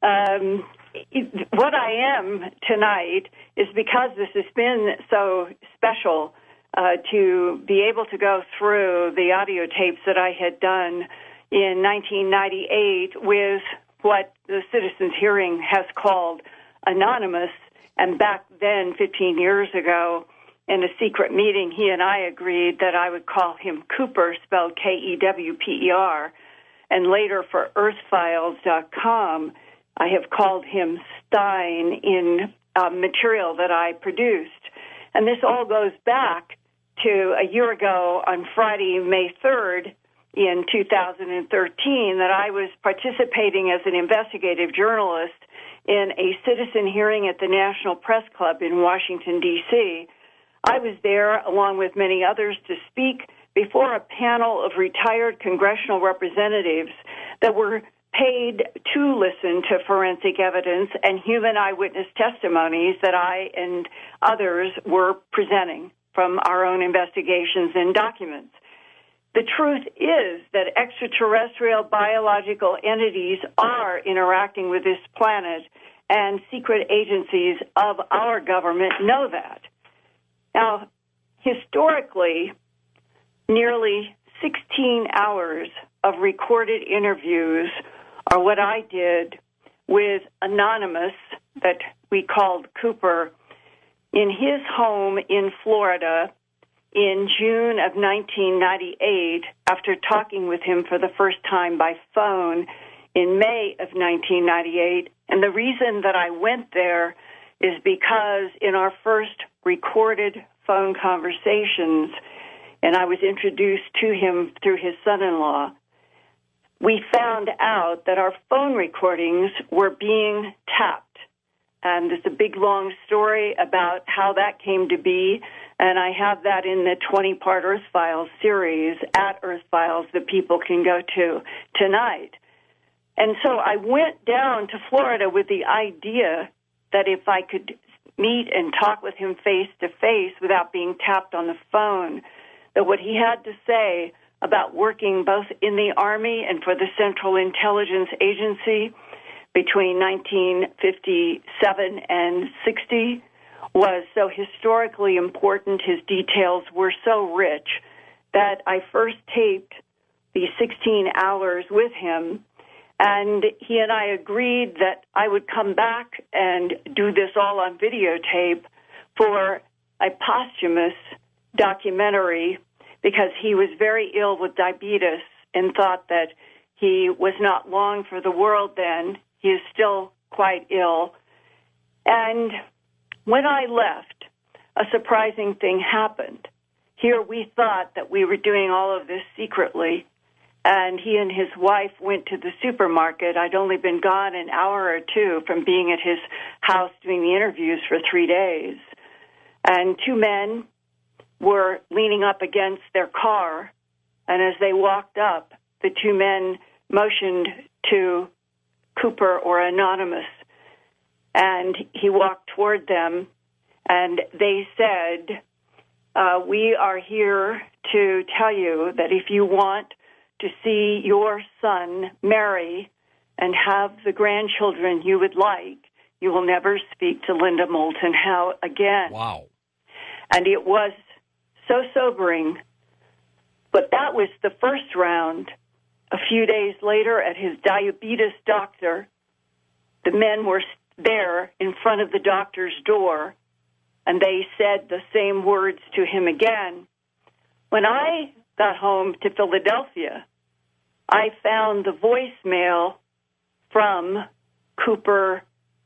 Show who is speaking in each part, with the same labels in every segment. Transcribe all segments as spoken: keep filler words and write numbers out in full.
Speaker 1: um, what I am tonight is because this has been so special uh, to be able to go through the audio tapes that I had done in nineteen ninety-eight with what the Citizens Hearing has called anonymous. And back then, fifteen years ago, in a secret meeting, he and I agreed that I would call him Cooper, spelled K E W P E R. And later for earth files dot com, I have called him Stein in uh, material that I produced. And this all goes back to a year ago on Friday, May third, in two thousand thirteen, that I was participating as an investigative journalist in a citizen hearing at the National Press Club in Washington, D C I was there, along with many others, to speak before a panel of retired congressional representatives that were paid to listen to forensic evidence and human eyewitness testimonies that I and others were presenting from our own investigations and documents. The truth is that extraterrestrial biological entities are interacting with this planet, and secret agencies of our government know that. Now, historically, nearly sixteen hours of recorded interviews are what I did with Anonymous, that we called Cooper, in his home in Florida in June of nineteen ninety-eight, after talking with him for the first time by phone in May of nineteen ninety-eight. And the reason that I went there is because in our first recorded phone conversations, and I was introduced to him through his son-in-law, we found out that our phone recordings were being tapped. And it's a big, long story about how that came to be, and I have that in the twenty-part Earth Files series at Earth Files that people can go to tonight. And so I went down to Florida with the idea that if I could meet and talk with him face-to-face without being tapped on the phone, that what he had to say about working both in the Army and for the Central Intelligence Agency between nineteen fifty-seven and sixty was so historically important, his details were so rich, that I first taped the sixteen hours with him, and he and I agreed that I would come back and do this all on videotape for a posthumous documentary, because he was very ill with diabetes and thought that he was not long for the world then. He is still quite ill. And when I left, a surprising thing happened. Here we thought that we were doing all of this secretly, and he and his wife went to the supermarket. I'd only been gone an hour or two from being at his house doing the interviews for three days. And two men were leaning up against their car, and as they walked up, the two men motioned to Cooper or Anonymous, and he walked toward them, and they said, uh, we are here to tell you that if you want to see your son marry and have the grandchildren you would like, you will never speak to Linda Moulton Howe again.
Speaker 2: Wow.
Speaker 1: And it was so sobering, but that was the first round. A few days later, at his diabetes doctor, the men were there in front of the doctor's door, and they said the same words to him again. When I got home to Philadelphia, I found the voicemail from Cooper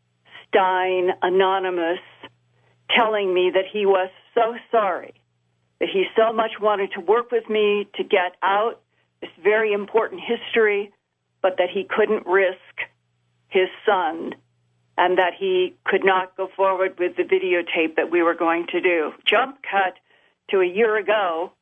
Speaker 1: Stein Anonymous telling me that he was so sorry, that he so much wanted to work with me to get out this very important history, but that he couldn't risk his son and that he could not go forward with the videotape that we were going to do. Jump cut to a year ago,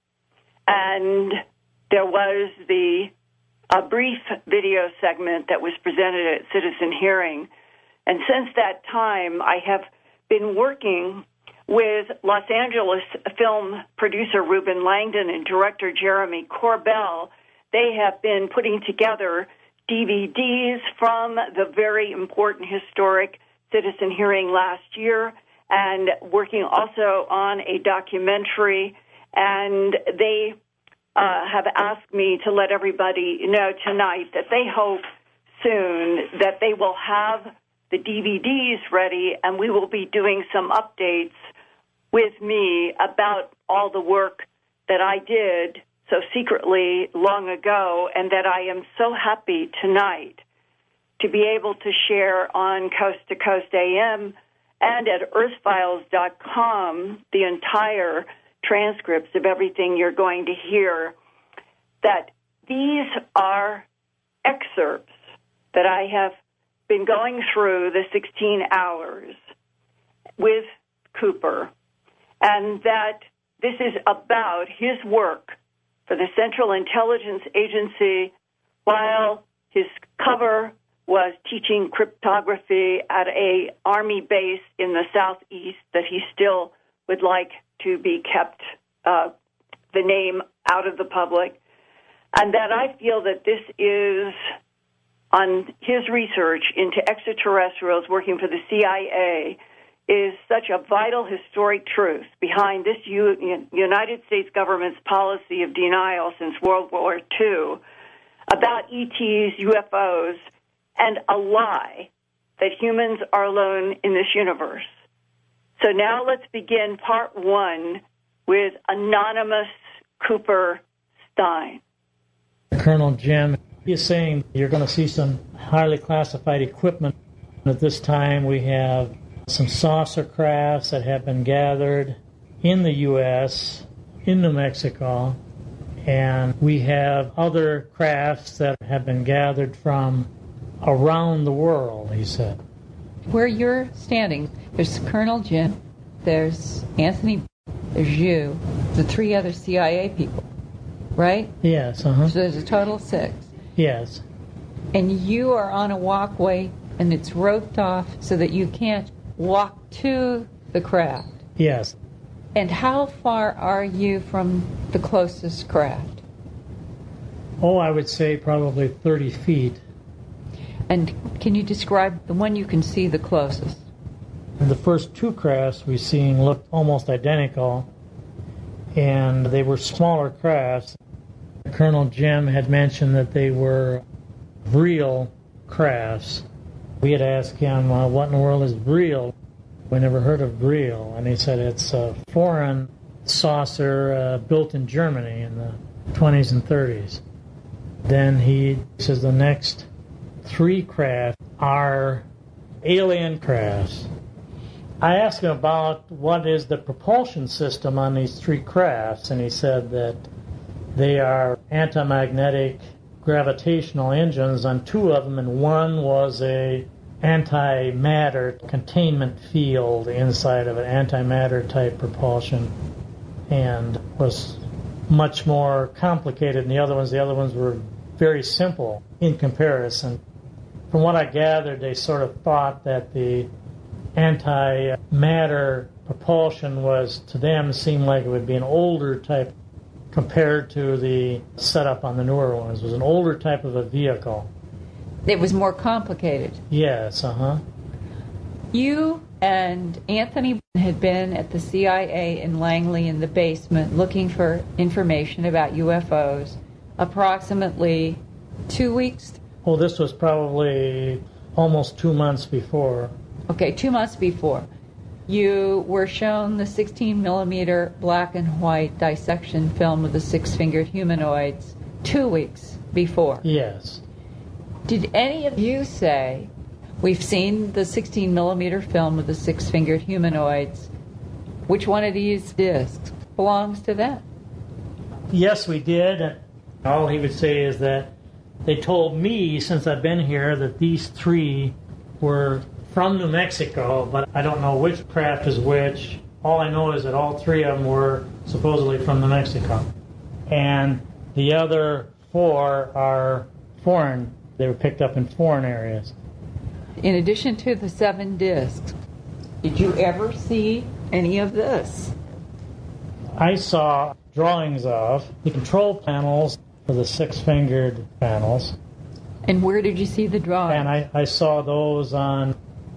Speaker 1: and there was the a brief video segment that was presented at Citizen Hearing. And since that time, I have been working with Los Angeles film producer Ruben Langdon and director Jeremy Corbell. They have been putting together D V Ds from the very important historic citizen hearing last year, and working also on a documentary. And they uh, have asked me to let everybody know tonight that they hope soon that they will have the D V Ds ready, and we will be doing some updates with me about all the work that I did so secretly long ago, and that I am so happy tonight to be able to share on Coast to Coast A M and at earth files dot com the entire transcripts of everything you're going to hear, that these are excerpts that I have been going through the sixteen hours with Cooper, and that this is about his work for the Central Intelligence Agency while his cover was teaching cryptography at a Army base in the southeast that he still would like to be kept, uh, the name out of the public, and that I feel that this is on his research into extraterrestrials working for the C I A is such a vital historic truth behind this U- United States government's policy of denial since World War Two about E Ts, U F Os, and a lie that humans are alone in this universe. So now let's begin part one with Anonymous Cooper Stein.
Speaker 2: Colonel Jim, he's saying you're going to see some highly classified equipment. At this time, we have some saucer crafts that have been gathered in the U S, in New Mexico, and we have other crafts that have been gathered from around the world, he said.
Speaker 3: Where you're standing, there's Colonel Jim, there's Anthony, there's you, the three other C I A people, right?
Speaker 2: Yes, uh-huh.
Speaker 3: So there's a total of six.
Speaker 2: Yes.
Speaker 3: And you are on a walkway, and it's roped off so that you can't walk to the craft.
Speaker 2: Yes.
Speaker 3: And how far are you from the closest craft?
Speaker 2: Oh, I would say probably thirty feet.
Speaker 3: And can you describe the one you can see the closest?
Speaker 2: The first two crafts we seen looked almost identical, and they were smaller crafts. Colonel Jim had mentioned that they were Vril crafts. We had asked him, uh, what in the world is Vril? We never heard of Vril. And he said it's a foreign saucer uh, built in Germany in the twenties and thirties. Then he says the next three craft are alien crafts. I asked him about what is the propulsion system on these three crafts, and he said that they are anti-magnetic gravitational engines on two of them, and one was a antimatter containment field inside of an antimatter type propulsion, and was much more complicated than the other ones. The other ones were very simple in comparison. From what I gathered, they sort of thought that the antimatter propulsion was, to them, seemed like it would be an older type compared to the setup on the newer ones. It was an older type of a vehicle.
Speaker 3: It was more complicated.
Speaker 2: Yes, uh-huh.
Speaker 3: You and Anthony had been at the C I A in Langley in the basement looking for information about U F Os approximately two weeks.
Speaker 2: Oh, this was probably almost two months before.
Speaker 3: Okay, two months before. You were shown the sixteen millimeter black and white dissection film of the six-fingered humanoids two weeks before.
Speaker 2: Yes.
Speaker 3: Did any of you say, we've seen the sixteen millimeter film of the six-fingered humanoids, which one of these discs belongs to them?
Speaker 2: Yes, we did. All he would say is that they told me, since I've been here, that these three were from New Mexico, but I don't know which craft is which. All I know is that all three of them were supposedly from New Mexico. And the other four are foreign. They were picked up in foreign areas.
Speaker 3: In addition to the seven discs, did you ever see any of this?
Speaker 2: I saw drawings of the control panels for the six-fingered panels.
Speaker 3: And where did you see the drawings?
Speaker 2: And I, I saw those on,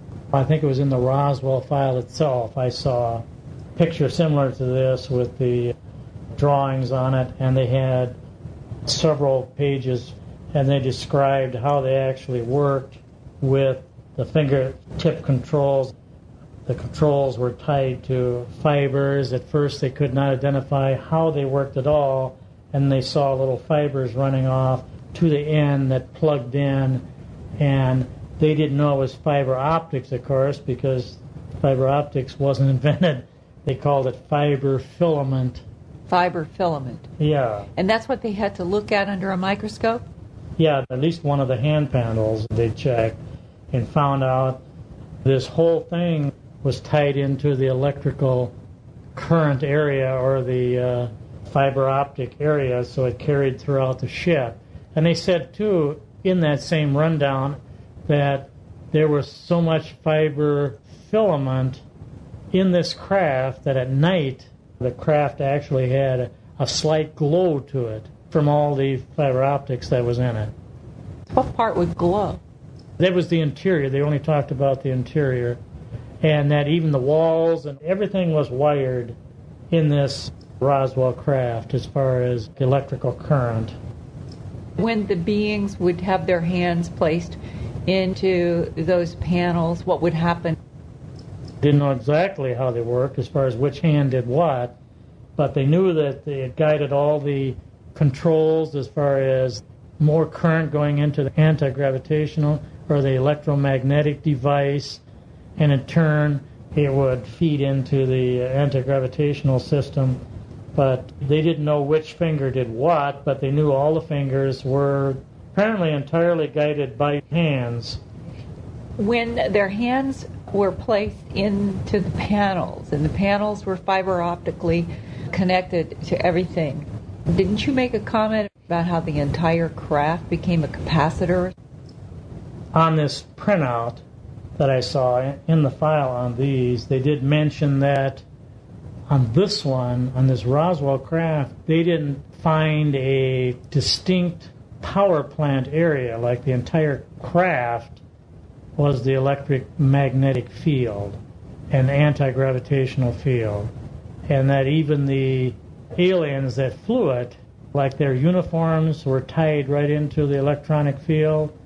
Speaker 2: I think it was in the Roswell file itself. I saw a picture similar to this with the drawings on it, and they had several pages, and they described how they actually worked with the fingertip controls. The controls were tied to fibers. At first they could not identify how they worked at all, and they saw little fibers running off to the end that plugged in, and they didn't know it was fiber optics, of course, because fiber optics wasn't invented. They called it fiber filament.
Speaker 3: Fiber filament.
Speaker 2: Yeah.
Speaker 3: And that's what they had to look at under a microscope?
Speaker 2: Yeah, at least one of the hand panels they checked and found out this whole thing was tied into the electrical current area or the uh, fiber optic area, so it carried throughout the ship. And they said, too, in that same rundown, that there was so much fiber filament in this craft that at night the craft actually had a, a slight glow to it from all the fiber optics that was in it.
Speaker 3: What part would glow?
Speaker 2: That was the interior. They only talked about the interior. And that even the walls and everything was wired in this Roswell craft as far as electrical current.
Speaker 3: When the beings would have their hands placed into those panels, what would happen?
Speaker 2: Didn't know exactly how they worked as far as which hand did what, but they knew that they had guided all the controls as far as more current going into the anti-gravitational or the electromagnetic device, and in turn it would feed into the anti-gravitational system. But they didn't know which finger did what, but they knew all the fingers were apparently entirely guided by hands.
Speaker 3: When their hands were placed into the panels, and the panels were fiber optically connected to everything, didn't you make a comment about how the entire craft became a capacitor?
Speaker 2: On this printout that I saw in the file on these, they did mention that on this one, on this Roswell craft, they didn't find a distinct power plant area. Like the entire craft was the electric magnetic field and anti-gravitational field. And that even the aliens that flew it, like their uniforms were tied right into the electronic field,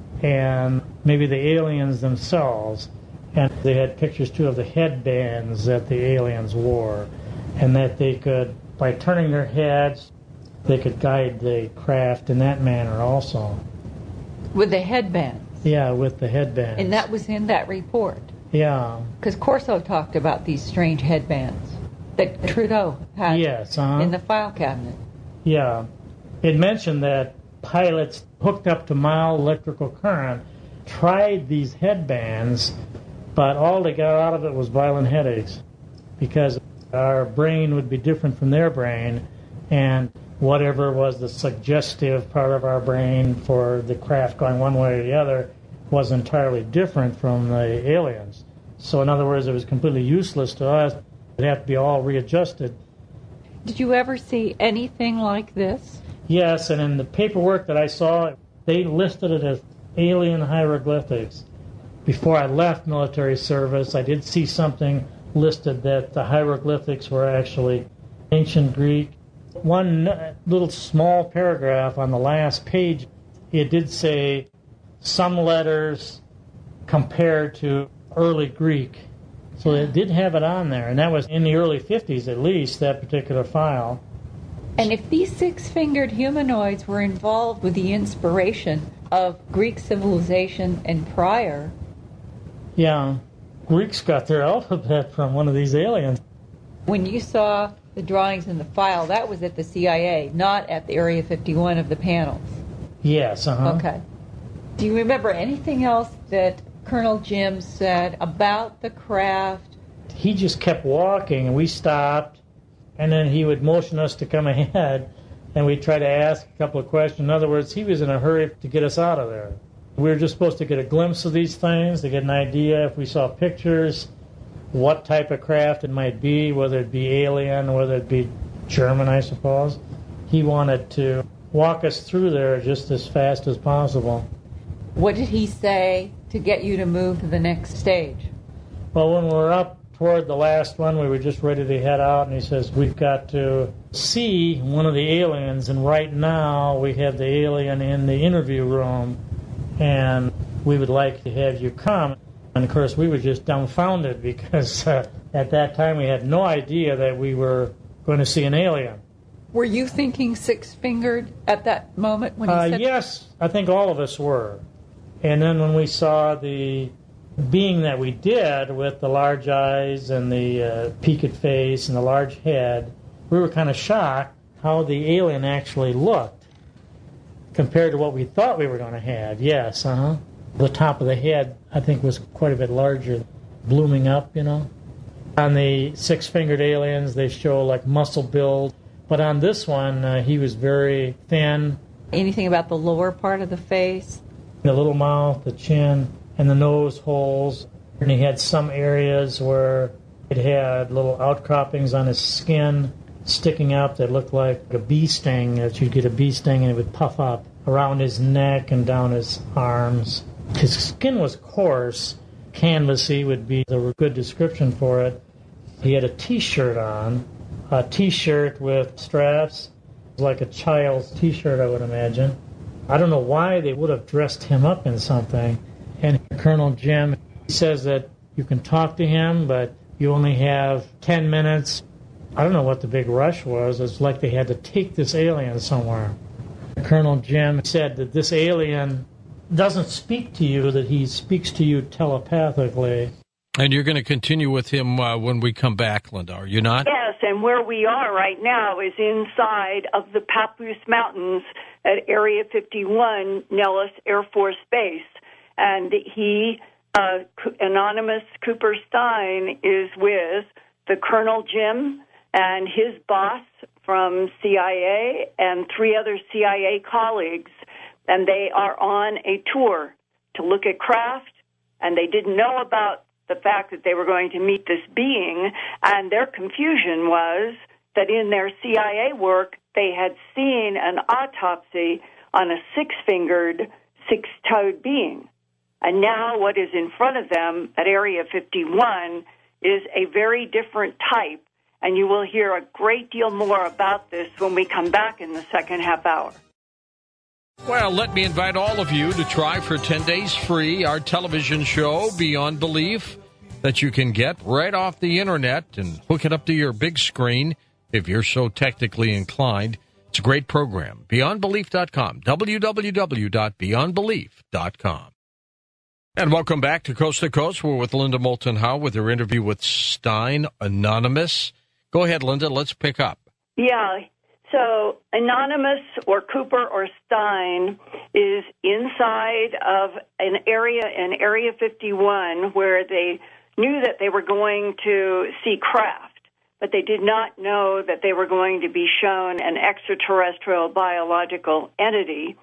Speaker 2: and maybe the aliens themselves. And they had pictures, too, of the headbands that the aliens wore, and that they could, by turning their heads, they could guide the craft in that manner also.
Speaker 3: With the headbands?
Speaker 2: Yeah, with the headbands.
Speaker 3: And that was in that report?
Speaker 2: Yeah.
Speaker 3: Because Corso talked about these strange headbands that Trudeau had
Speaker 2: yes, uh-huh.
Speaker 3: in the file cabinet.
Speaker 2: Yeah. It mentioned that pilots hooked up to mild electrical current tried these headbands, but all they got out of it was violent headaches, because our brain would be different from their brain, and whatever was the suggestive part of our brain for the craft going one way or the other was entirely different from the aliens. So in other words, it was completely useless to us. It'd have to be all readjusted.
Speaker 3: Did you ever see anything like this?
Speaker 2: Yes, and in the paperwork that I saw, they listed it as alien hieroglyphics. Before I left military service, I did see something listed that the hieroglyphics were actually ancient Greek. One little small paragraph on the last page, it did say some letters compared to early Greek. So it did have it on there, and that was in the early fifties at least, that particular file.
Speaker 3: And if these six-fingered humanoids were involved with the inspiration of Greek civilization and prior...
Speaker 2: Yeah, Greeks got their alphabet from one of these aliens.
Speaker 3: When you saw the drawings in the file, that was at the C I A, not at the Area fifty-one of the panels.
Speaker 2: Yes, uh-huh.
Speaker 3: Okay. Do you remember anything else that Colonel Jim said about the craft?
Speaker 2: He just kept walking, and we stopped, and then he would motion us to come ahead, and we'd try to ask a couple of questions. In other words, he was in a hurry to get us out of there. We were just supposed to get a glimpse of these things, to get an idea if we saw pictures, what type of craft it might be, whether it be alien, whether it be German, I suppose. He wanted to walk us through there just as fast as possible.
Speaker 3: What did he say to get you to move to the next stage?
Speaker 2: Well, when we were up toward the last one, we were just ready to head out, and he says, we've got to see one of the aliens, and right now we have the alien in the interview room, and we would like to have you come. And, of course, we were just dumbfounded because uh, at that time we had no idea that we were going to see an alien.
Speaker 3: Were you thinking six-fingered at that moment when he
Speaker 2: uh,
Speaker 3: said
Speaker 2: Yes, I think all of us were. And then when we saw the being that we did with the large eyes and the uh, peaked face and the large head, we were kind of shocked how the alien actually looked compared to what we thought we were going to have. Yes, uh-huh. The top of the head, I think, was quite a bit larger, blooming up, you know. On the six-fingered aliens, they show, like, muscle build. But on this one, uh, he was very thin.
Speaker 3: Anything about the lower part of the face?
Speaker 2: The little mouth, the chin, and the nose holes. And he had some areas where it had little outcroppings on his skin sticking up that looked like a bee sting, that you'd get a bee sting and it would puff up around his neck and down his arms. His skin was coarse. Canvassy would be a good description for it. He had a T-shirt on, a T-shirt with straps, like a child's T-shirt, I would imagine. I don't know why they would have dressed him up in something. And Colonel Jim says that you can talk to him, but you only have ten minutes. I don't know what the big rush was. It's like they had to take this alien somewhere. Colonel Jim said that this alien doesn't speak to you, that he speaks to you telepathically.
Speaker 4: And you're going to continue with him uh, when we come back, Linda, are you not?
Speaker 1: Yes, and where we are right now is inside of the Papoose Mountains at Area fifty-one, Nellis Air Force Base. And he, uh, Anonymous Cooper Stein, is with the Colonel Jim and his boss from C I A and three other C I A colleagues. And they are on a tour to look at craft, and they didn't know about the fact that they were going to meet this being, and their confusion was that in their C I A work, they had seen an autopsy on a six-fingered, six-toed being. And now what is in front of them at Area fifty-one is a very different type, and you will hear a great deal more about this when we come back in the second half hour.
Speaker 4: Well, let me invite all of you to try for ten days free our television show, Beyond Belief, that you can get right off the internet and hook it up to your big screen if you're so technically inclined. It's a great program. beyond belief dot com, w w w dot beyond belief dot com. And welcome back to Coast to Coast. We're with Linda Moulton Howe with her interview with Stein, Anonymous. Go ahead, Linda. Let's pick up.
Speaker 1: Yeah. So Anonymous or Cooper or Stein is inside of an area in Area fifty-one where they knew that they were going to see craft, but they did not know that they were going to be shown an extraterrestrial biological entity.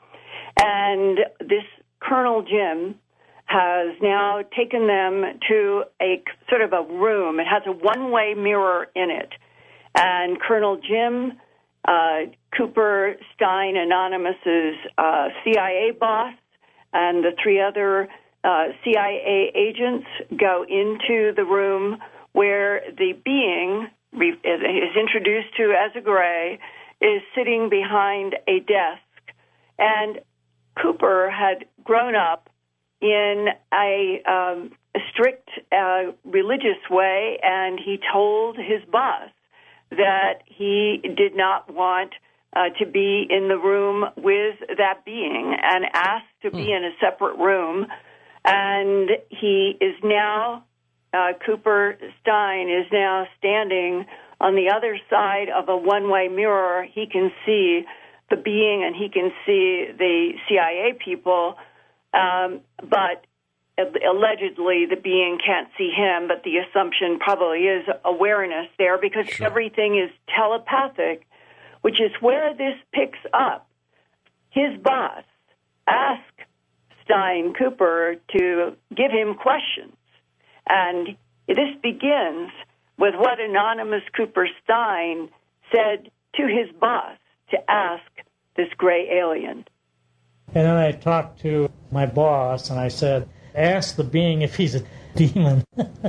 Speaker 1: And this Colonel Jim has now taken them to a sort of a room. It has a one-way mirror in it. And Colonel Jim Uh, Cooper Stein, Anonymous's uh, C I A boss, and the three other uh, C I A agents go into the room where the being is introduced to as a gray, is sitting behind a desk. And Cooper had grown up in a, um, a strict uh, religious way, and he told his boss that he did not want uh, to be in the room with that being and asked to be in a separate room. And he is now, uh, Cooper Stein is now standing on the other side of a one-way mirror. He can see the being and he can see the C I A people, um, but allegedly the being can't see him, but the assumption probably is awareness there because sure. Everything is telepathic, which is where this picks up. His boss asked Stein Cooper to give him questions, and this begins with what Anonymous Cooper Stein said to his boss to ask this gray alien.
Speaker 2: And then I talked to my boss, and I said, ask the being if he's a demon.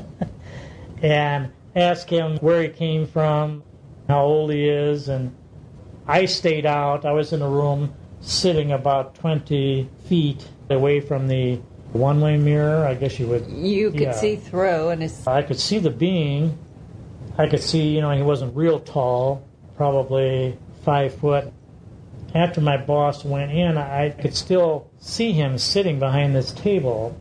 Speaker 2: And ask him where he came from, how old he is. And I stayed out. I was in a room sitting about twenty feet away from the one-way mirror, I guess you would.
Speaker 3: You could
Speaker 2: yeah.
Speaker 3: see through, and it's...
Speaker 2: I could see the being. I could see, you know, he wasn't real tall, probably five foot. After my boss went in, I could still see him sitting behind this table.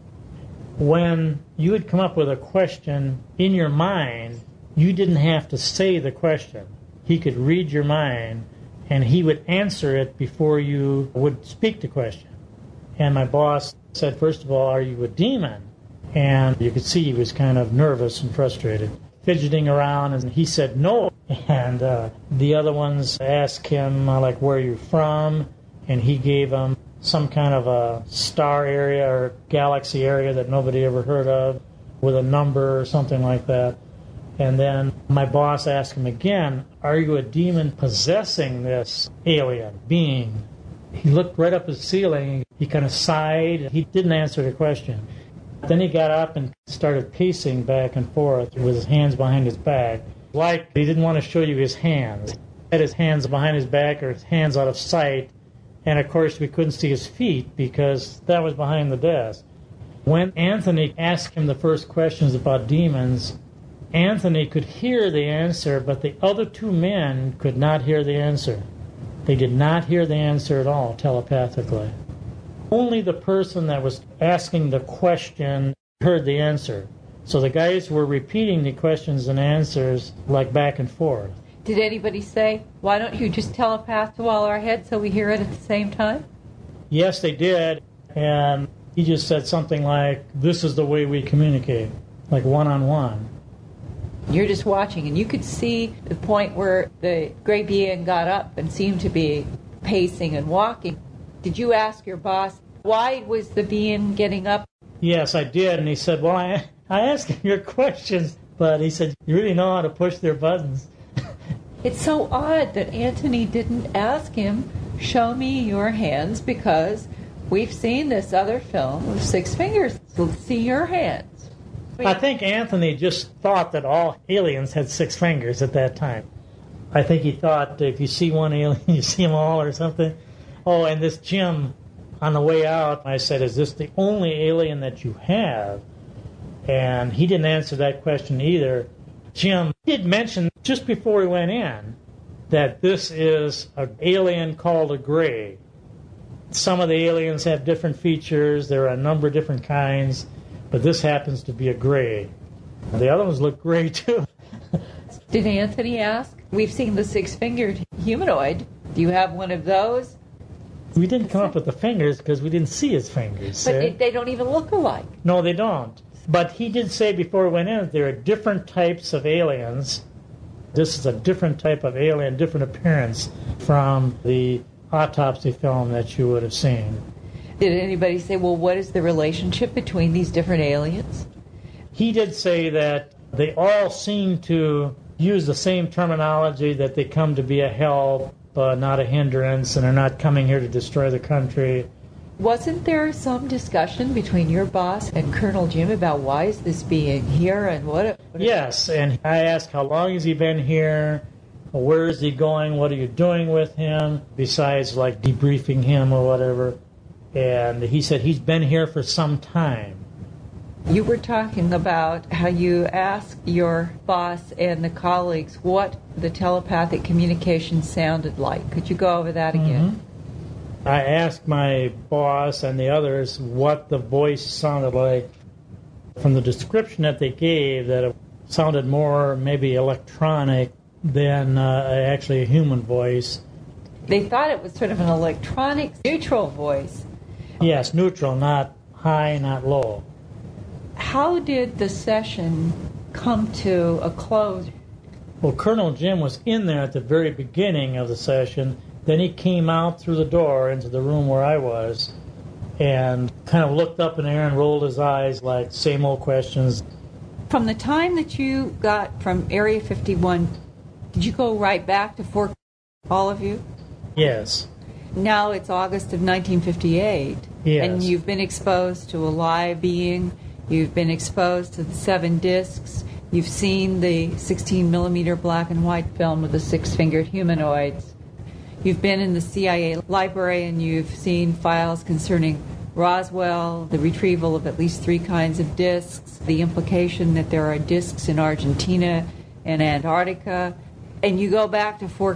Speaker 2: When you would come up with a question in your mind, you didn't have to say the question. He could read your mind, and he would answer it before you would speak the question. And my boss said, first of all, are you a demon? And you could see he was kind of nervous and frustrated, fidgeting around, and he said no. And uh, the other ones asked him, uh, like, where are you from? And he gave them some kind of a star area or galaxy area that nobody ever heard of with a number or something like that. And then my boss asked him again, are you a demon possessing this alien being? He looked right up at the ceiling. He kind of sighed. He didn't answer the question. Then he got up and started pacing back and forth with his hands behind his back, like he didn't want to show you his hands. He had his hands behind his back or his hands out of sight. And, of course, we couldn't see his feet because that was behind the desk. When Anthony asked him the first questions about demons, Anthony could hear the answer, but the other two men could not hear the answer. They did not hear the answer at all telepathically. Only the person that was asking the question heard the answer. So the guys were repeating the questions and answers like back and forth.
Speaker 3: Did anybody say, why don't you just telepath to all our heads so we hear it at the same time?
Speaker 2: Yes, they did. And he just said something like, this is the way we communicate, like one-on-one.
Speaker 3: You're just watching, and you could see the point where the gray being got up and seemed to be pacing and walking. Did you ask your boss, why was the being getting up?
Speaker 2: Yes, I did. And he said, well, I, I asked him your questions, but he said, you really know how to push their buttons.
Speaker 3: It's so odd that Anthony didn't ask him, show me your hands, because we've seen this other film of Six Fingers. Let's see your hands.
Speaker 2: I think Anthony just thought that all aliens had six fingers at that time. I think he thought if you see one alien, you see them all or something. Oh, and this Jim, on the way out, I said, is this the only alien that you have? And he didn't answer that question either. Jim did mention just before he went in that this is an alien called a gray. Some of the aliens have different features. There are a number of different kinds, but this happens to be a gray. The other ones look gray, too.
Speaker 3: Did Anthony ask? We've seen the six-fingered humanoid. Do you have one of those?
Speaker 2: We didn't come up with the fingers because we didn't see his fingers.
Speaker 3: But
Speaker 2: eh?
Speaker 3: it, they don't even look alike.
Speaker 2: No, they don't. But he did say before we went in that there are different types of aliens. This is a different type of alien, different appearance from the autopsy film that you would have seen.
Speaker 3: Did anybody say, well, what is the relationship between these different aliens?
Speaker 2: He did say that they all seem to use the same terminology, that they come to be a help, uh, not a hindrance, and are not coming here to destroy the country.
Speaker 3: Wasn't there some discussion between your boss and Colonel Jim about why is this being here and what? what
Speaker 2: yes, and I asked how long has he been here, where is he going, what are you doing with him, besides like debriefing him or whatever. And he said he's been here for some time.
Speaker 3: You were talking about how you asked your boss and the colleagues what the telepathic communication sounded like. Could you go over that again? Mm-hmm.
Speaker 2: I asked my boss and the others what the voice sounded like. From the description that they gave, that it sounded more maybe electronic than uh, actually a human voice.
Speaker 3: They thought it was sort of an electronic, neutral voice.
Speaker 2: Yes, neutral, not high, not low.
Speaker 3: How did the session come to a close?
Speaker 2: Well, Colonel Jim was in there at the very beginning of the session. Then he came out through the door into the room where I was and kind of looked up in the air and rolled his eyes like same old questions.
Speaker 3: From the time that you got from Area fifty-one, did you go right back to Fort, all of you?
Speaker 2: Yes.
Speaker 3: Now it's August of nineteen fifty-eight,
Speaker 2: yes.
Speaker 3: And you've been exposed to a live being. You've been exposed to the seven discs. You've seen the sixteen millimeter black and white film of the six-fingered humanoids. You've been in the C I A library and you've seen files concerning Roswell, the retrieval of at least three kinds of discs, the implication that there are discs in Argentina and Antarctica, and you go back to Fort.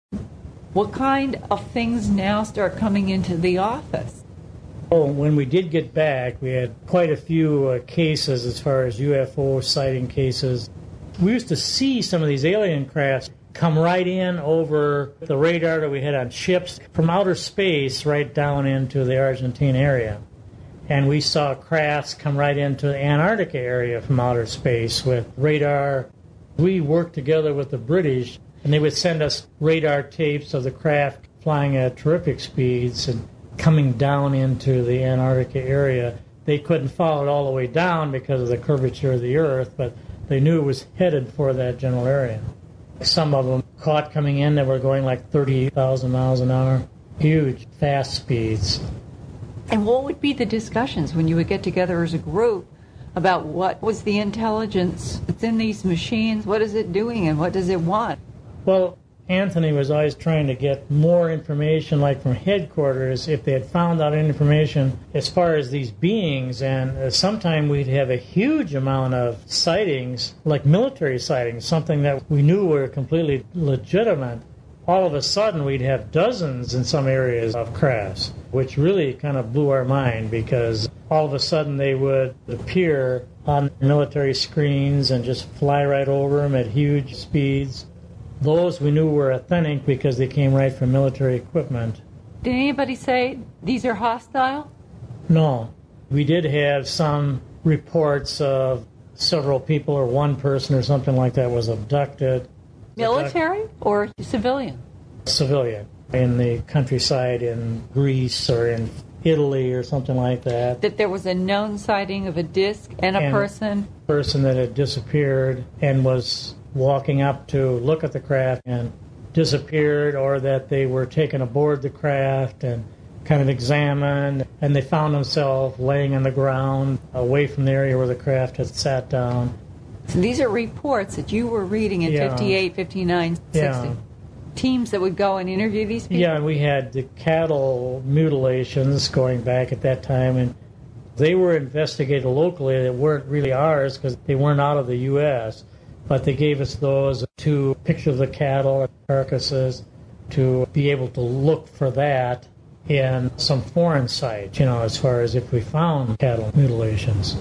Speaker 3: What kind of things now start coming into the office?
Speaker 2: Oh, when we did get back, we had quite a few uh, cases as far as U F O sighting cases. We used to see some of these alien crafts come right in over the radar that we had on ships from outer space right down into the Argentine area. And we saw crafts come right into the Antarctica area from outer space with radar. We worked together with the British, and they would send us radar tapes of the craft flying at terrific speeds and coming down into the Antarctica area. They couldn't follow it all the way down because of the curvature of the Earth, but they knew it was headed for that general area. Some of them caught coming in that were going like thirty thousand miles an hour. Huge, fast speeds.
Speaker 3: And what would be the discussions when you would get together as a group about what was the intelligence that's in these machines, what is it doing, and what does it want?
Speaker 2: Well, Anthony was always trying to get more information, like from headquarters, if they had found out information as far as these beings. And uh, sometime we'd have a huge amount of sightings, like military sightings, something that we knew were completely legitimate. All of a sudden, we'd have dozens in some areas of crafts, which really kind of blew our mind because all of a sudden they would appear on military screens and just fly right over them at huge speeds. Those we knew were authentic because they came right from military equipment.
Speaker 3: Did anybody say these are hostile?
Speaker 2: No. We did have some reports of several people or one person or something like that was abducted.
Speaker 3: Military or civilian?
Speaker 2: Civilian. In the countryside in Greece or in Italy or something like that.
Speaker 3: That there was a known sighting of a disc and a
Speaker 2: and
Speaker 3: person?
Speaker 2: A person that had disappeared and was walking up to look at the craft and disappeared, or that they were taken aboard the craft and kind of examined, and they found themselves laying on the ground away from the area where the craft had sat down.
Speaker 3: So these are reports that you were reading in
Speaker 2: yeah.
Speaker 3: fifty-eight, fifty-nine, sixty.
Speaker 2: Yeah.
Speaker 3: Teams that would go and interview these people?
Speaker 2: Yeah, we had the cattle mutilations going back at that time, and they were investigated locally. They weren't really ours because they weren't out of the U S, but they gave us those to picture the cattle carcasses to be able to look for that in some foreign sites, you know, as far as if we found cattle mutilations.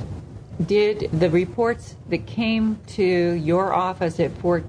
Speaker 3: Did the reports that came to your office at Fort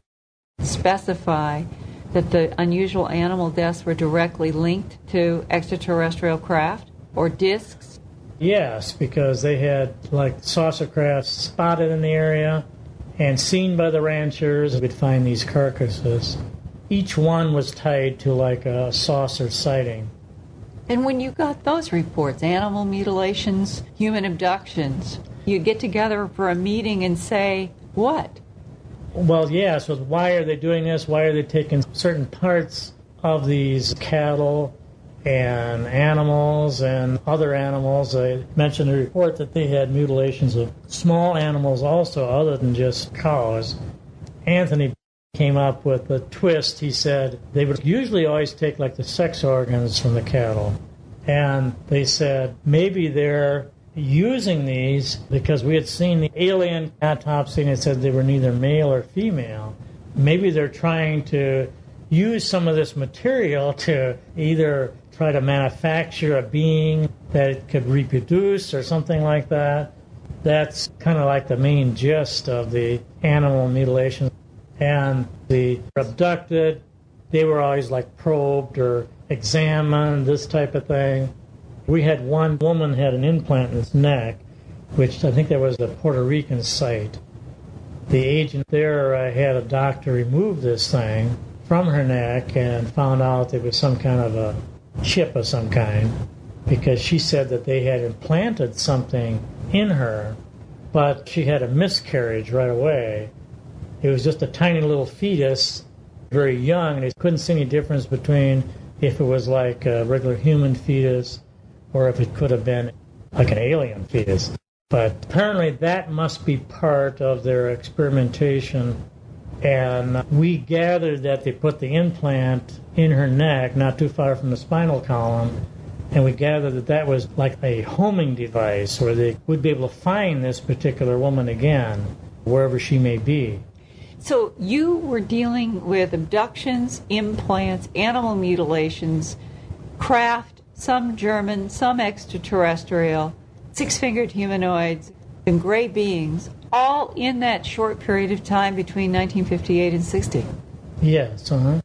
Speaker 3: specify that the unusual animal deaths were directly linked to extraterrestrial craft or discs?
Speaker 2: Yes, because they had like saucer crafts spotted in the area and seen by the ranchers. We'd find these carcasses. Each one was tied to like a saucer sighting.
Speaker 3: And when you got those reports, animal mutilations, human abductions, you get together for a meeting and say, what?
Speaker 2: Well, yeah, so why are they doing this? Why are they taking certain parts of these cattle and animals and other animals? I mentioned in the report that they had mutilations of small animals also, other than just cows. Anthony came up with a twist. He said they would usually always take like the sex organs from the cattle. And they said maybe they're using these because we had seen the alien autopsy and it said they were neither male or female. Maybe they're trying to use some of this material to either try to manufacture a being that it could reproduce or something like that. That's kind of like the main gist of the animal mutilation. And the abducted, they were always like probed or examined, this type of thing. We had one woman had an implant in his neck, which I think that was the Puerto Rican site. The agent there uh, had a doctor remove this thing from her neck and found out it was some kind of a chip of some kind, because she said that they had implanted something in her, but she had a miscarriage right away. It was just a tiny little fetus, very young, and they couldn't see any difference between if it was like a regular human fetus or if it could have been like an alien fetus. But apparently that must be part of their experimentation. And we gathered that they put the implant in her neck, not too far from the spinal column, and we gathered that that was like a homing device where they would be able to find this particular woman again, wherever she may be.
Speaker 3: So you were dealing with abductions, implants, animal mutilations, craft, some German, some extraterrestrial, six-fingered humanoids, and gray beings, all in that short period of time between nineteen fifty-eight and sixty.
Speaker 2: Yes, uh-huh.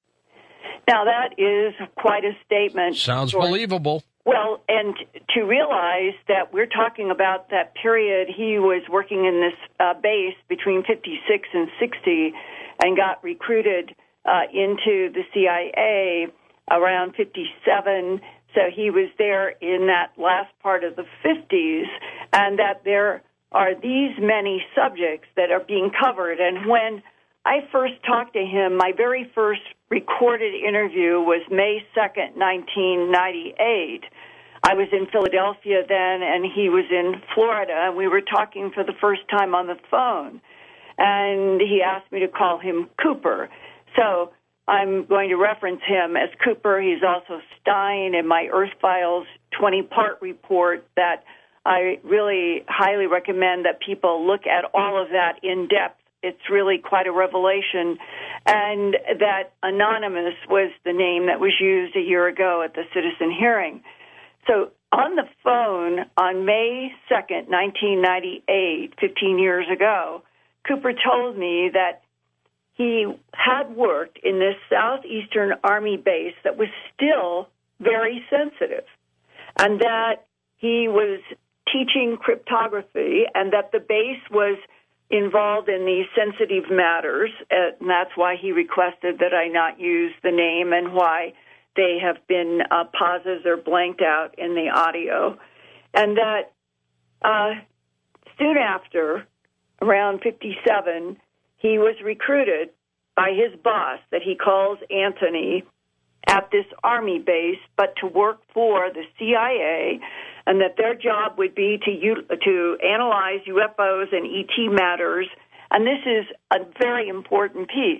Speaker 1: Now, that is quite a statement.
Speaker 4: Sounds
Speaker 1: for,
Speaker 4: believable.
Speaker 1: Well, and to realize that we're talking about that period he was working in this uh, base between fifty-six and sixty and got recruited uh, into the C I A around fifty-seven. So he was there in that last part of the fifties, and that there are these many subjects that are being covered. And when I first talked to him, my very first recorded interview was May second, nineteen ninety-eight. I was in Philadelphia then, and he was in Florida, and we were talking for the first time on the phone. And he asked me to call him Cooper. So I'm going to reference him as Cooper. He's also Stein in my Earth Files twenty-part report that I really highly recommend that people look at all of that in depth. It's really quite a revelation. And that Anonymous was the name that was used a year ago at the citizen hearing. So on the phone on May second, nineteen ninety-eight, fifteen years ago, Cooper told me that he had worked in this southeastern Army base that was still very sensitive, and that he was teaching cryptography, and that the base was involved in these sensitive matters, and that's why he requested that I not use the name and why they have been uh, pauses or blanked out in the audio. And that uh, soon after, around fifty-seven, he was recruited by his boss that he calls Anthony at this Army base, but to work for the C I A, and that their job would be to u- to analyze U F Os and E T matters. And this is a very important piece.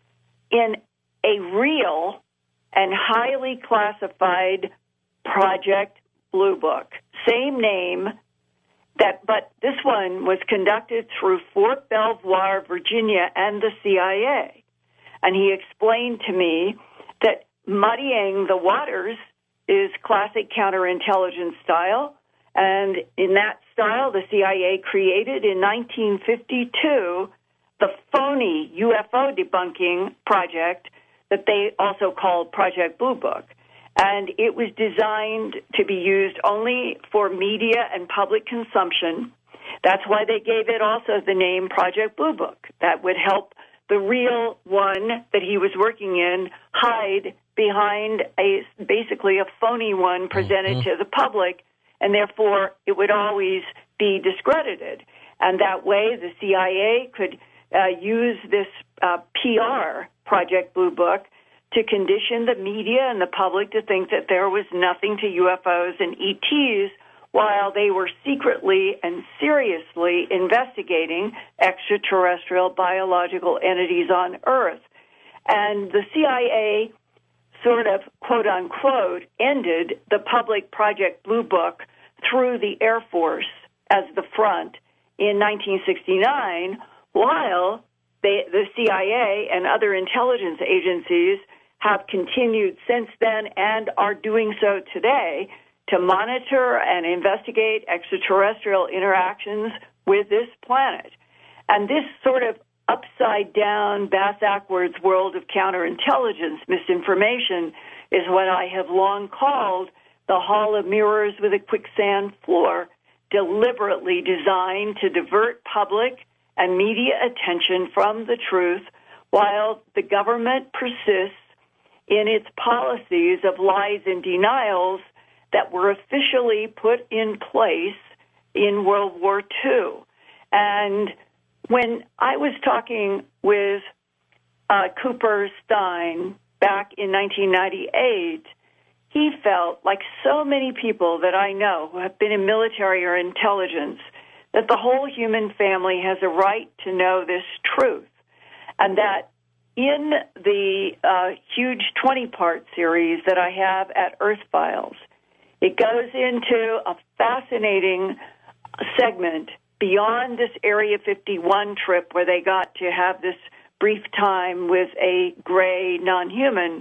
Speaker 1: In a real and highly classified Project Blue Book, same name, that, but this one was conducted through Fort Belvoir, Virginia, and the C I A. And he explained to me that muddying the waters is classic counterintelligence style, and in that style, the C I A created in nineteen fifty-two the phony U F O debunking project that they also called Project Blue Book. And it was designed to be used only for media and public consumption. That's why they gave it also the name Project Blue Book. That would help the real one that he was working in hide behind a basically a phony one presented mm-hmm. to the public, and therefore it would always be discredited. And that way the C I A could uh, use this uh, P R, Project Blue Book, to condition the media and the public to think that there was nothing to U F Os and E Ts while they were secretly and seriously investigating extraterrestrial biological entities on Earth. And the C I A sort of, quote unquote, ended the public Project Blue Book through the Air Force as the front in nineteen sixty-nine, while they, the C I A and other intelligence agencies have continued since then and are doing so today to monitor and investigate extraterrestrial interactions with this planet. And this sort of upside-down, bass-backwards world of counterintelligence misinformation is what I have long called the Hall of Mirrors with a quicksand floor, deliberately designed to divert public and media attention from the truth while the government persists in its policies of lies and denials that were officially put in place in World War Two. And when I was talking with uh, Cooper Stein back in nineteen ninety-eight, he felt, like so many people that I know who have been in military or intelligence, that the whole human family has a right to know this truth, and that in the uh, huge twenty-part series that I have at Earth Files, it goes into a fascinating segment beyond this Area fifty-one trip where they got to have this brief time with a gray non-human.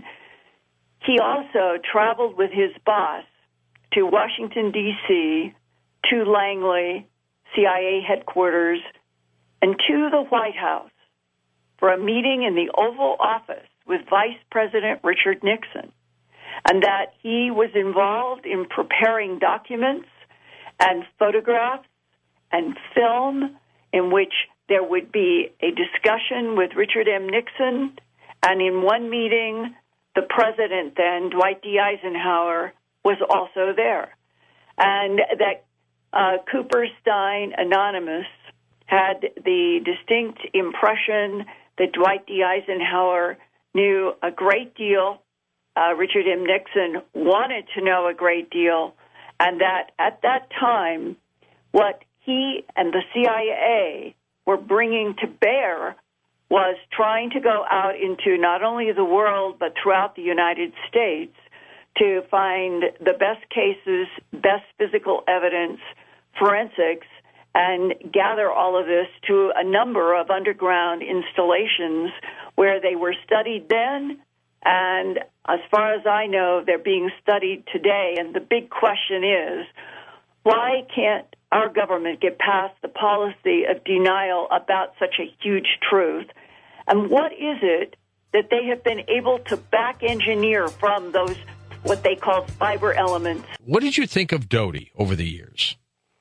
Speaker 1: He also traveled with his boss to Washington, D C, to Langley, C I A headquarters, and to the White House for a meeting in the Oval Office with Vice President Richard Nixon, and that he was involved in preparing documents and photographs and film in which there would be a discussion with Richard M. Nixon, and in one meeting, the president then, Dwight D. Eisenhower, was also there. And that uh, Cooper Stein Anonymous had the distinct impression that Dwight D. Eisenhower knew a great deal, uh, Richard M. Nixon wanted to know a great deal, and that at that time, what he and the C I A were bringing to bear was trying to go out into not only the world, but throughout the United States to find the best cases, best physical evidence, forensics, and gather all of this to a number of underground installations where they were studied then, and as far as I know, they're being studied today. And the big question is, why can't our government get past the policy of denial about such a huge truth? And what is it that they have been able to back engineer from those, what they call fiber elements?
Speaker 4: What did you think of Doty over the years?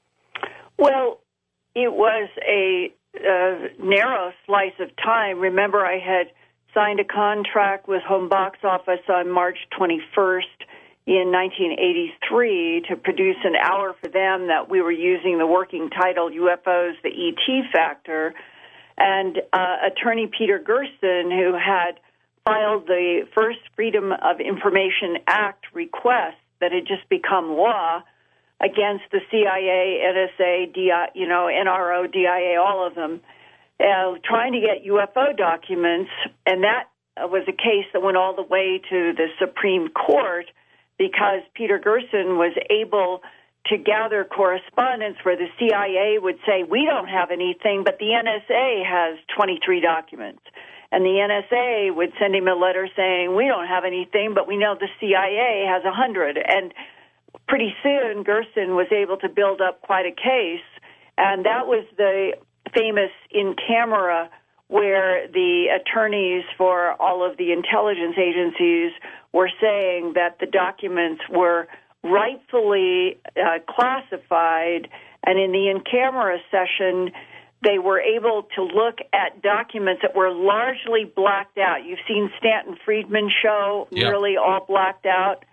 Speaker 1: Well, it was a uh, narrow slice of time. Remember, I had signed a contract with Home Box Office on March twenty-first in nineteen eighty-three to produce an hour for them that we were using the working title U F Os, the E T Factor. And uh, attorney Peter Gersten, who had filed the first Freedom of Information Act request that had just become law against the C I A, N S A, D I, you know, N R O, D I A, all of them, uh, trying to get U F O documents. And that was a case that went all the way to the Supreme Court because Peter Gersten was able to gather correspondence where the C I A would say, we don't have anything, but the N S A has twenty-three documents. And the N S A would send him a letter saying, we don't have anything, but we know the C I A has one hundred. And pretty soon, Gersten was able to build up quite a case, and that was the famous in camera where the attorneys for all of the intelligence agencies were saying that the documents were rightfully uh, classified, and in the in-camera session, they were able to look at documents that were largely blacked out. You've seen Stanton Friedman show,
Speaker 4: yep.
Speaker 1: Nearly all blacked out,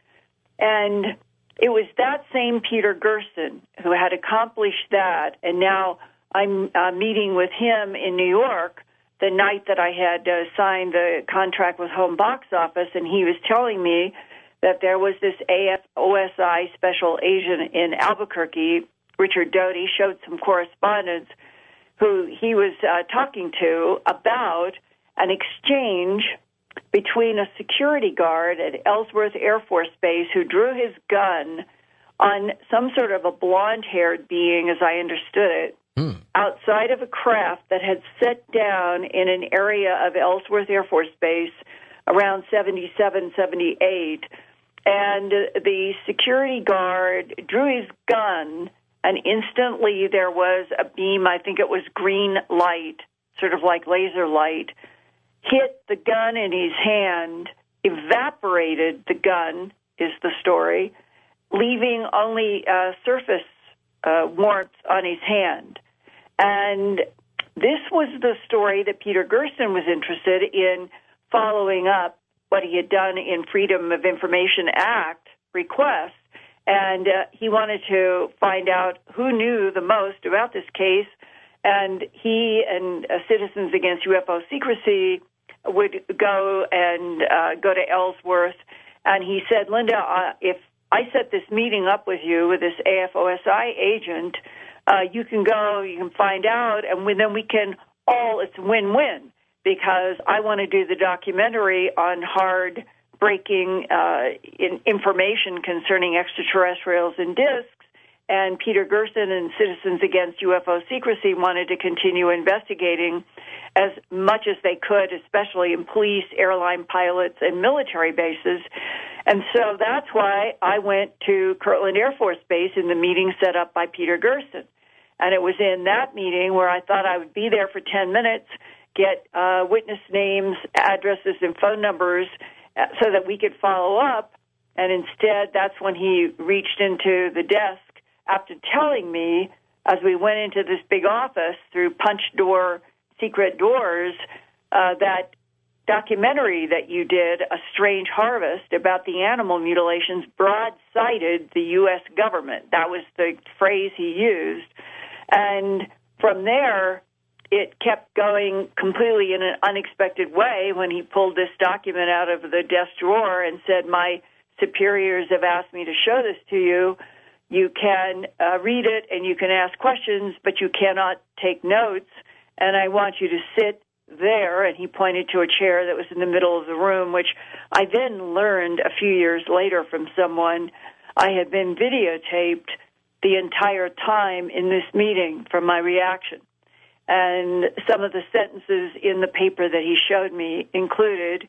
Speaker 1: and it was that same Peter Gersten who had accomplished that, and now I'm uh, meeting with him in New York the night that I had uh, signed the contract with Home Box Office, and he was telling me that there was this A F O S I special agent in Albuquerque, Richard Doty, showed some correspondence, who he was uh, talking to about an exchange between a security guard at Ellsworth Air Force Base who drew his gun on some sort of a blonde-haired being, as I understood it, mm. outside of a craft that had set down in an area of Ellsworth Air Force Base around seventy-seven, seventy-eight. And the security guard drew his gun, and instantly there was a beam, I think it was green light, sort of like laser light, hit the gun in his hand, evaporated the gun, is the story, leaving only uh, surface uh, warmth on his hand. And this was the story that Peter Gersten was interested in following up what he had done in Freedom of Information Act requests. And uh, he wanted to find out who knew the most about this case. And he and uh, Citizens Against U F O Secrecy would go and uh, go to Ellsworth, and he said, Linda, uh, if I set this meeting up with you, with this A F O S I agent, uh, you can go, you can find out, and we, then we can all, it's win-win, because I want to do the documentary on hard-breaking uh, in information concerning extraterrestrials and discs, and Peter Gerson and Citizens Against U F O Secrecy wanted to continue investigating as much as they could, especially in police, airline pilots, and military bases. And so that's why I went to Kirtland Air Force Base in the meeting set up by Peter Gerson. And it was in that meeting where I thought I would be there for ten minutes, get uh, witness names, addresses, and phone numbers so that we could follow up. And instead, that's when he reached into the desk after telling me, as we went into this big office through punch door, secret doors, uh, that documentary that you did, A Strange Harvest, about the animal mutilations, broad-sided the U S government. That was the phrase he used. And from there, it kept going completely in an unexpected way when he pulled this document out of the desk drawer and said, my superiors have asked me to show this to you. You can uh, read it and you can ask questions, but you cannot take notes. And I want you to sit there. And he pointed to a chair that was in the middle of the room, which I then learned a few years later from someone. I had been videotaped the entire time in this meeting from my reaction. And some of the sentences in the paper that he showed me included,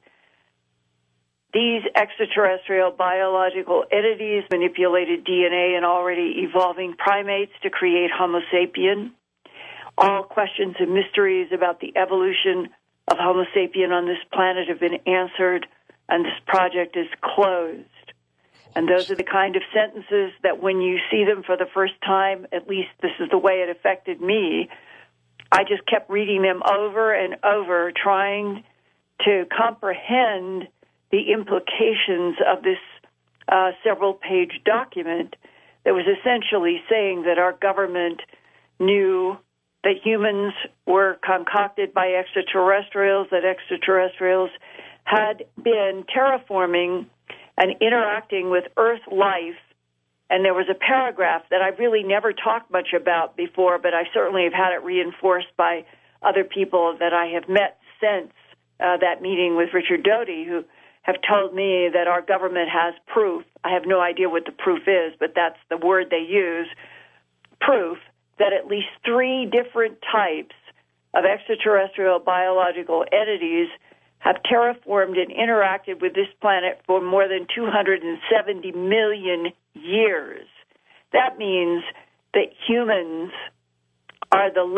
Speaker 1: these extraterrestrial biological entities manipulated D N A in already evolving primates to create Homo sapien. All questions and mysteries about the evolution of Homo sapien on this planet have been answered, and this project is closed. And those are the kind of sentences that when you see them for the first time, at least this is the way it affected me, I just kept reading them over and over, trying to comprehend the implications of this uh, several-page document that was essentially saying that our government knew that humans were concocted by extraterrestrials, that extraterrestrials had been terraforming and interacting with Earth life. And there was a paragraph that I really never talked much about before, but I certainly have had it reinforced by other people that I have met since uh, that meeting with Richard Doty, who have told me that our government has proof. I have no idea what the proof is, but that's the word they use, proof that at least three different types of extraterrestrial biological entities have terraformed and interacted with this planet for more than two hundred seventy million years. That means that humans are the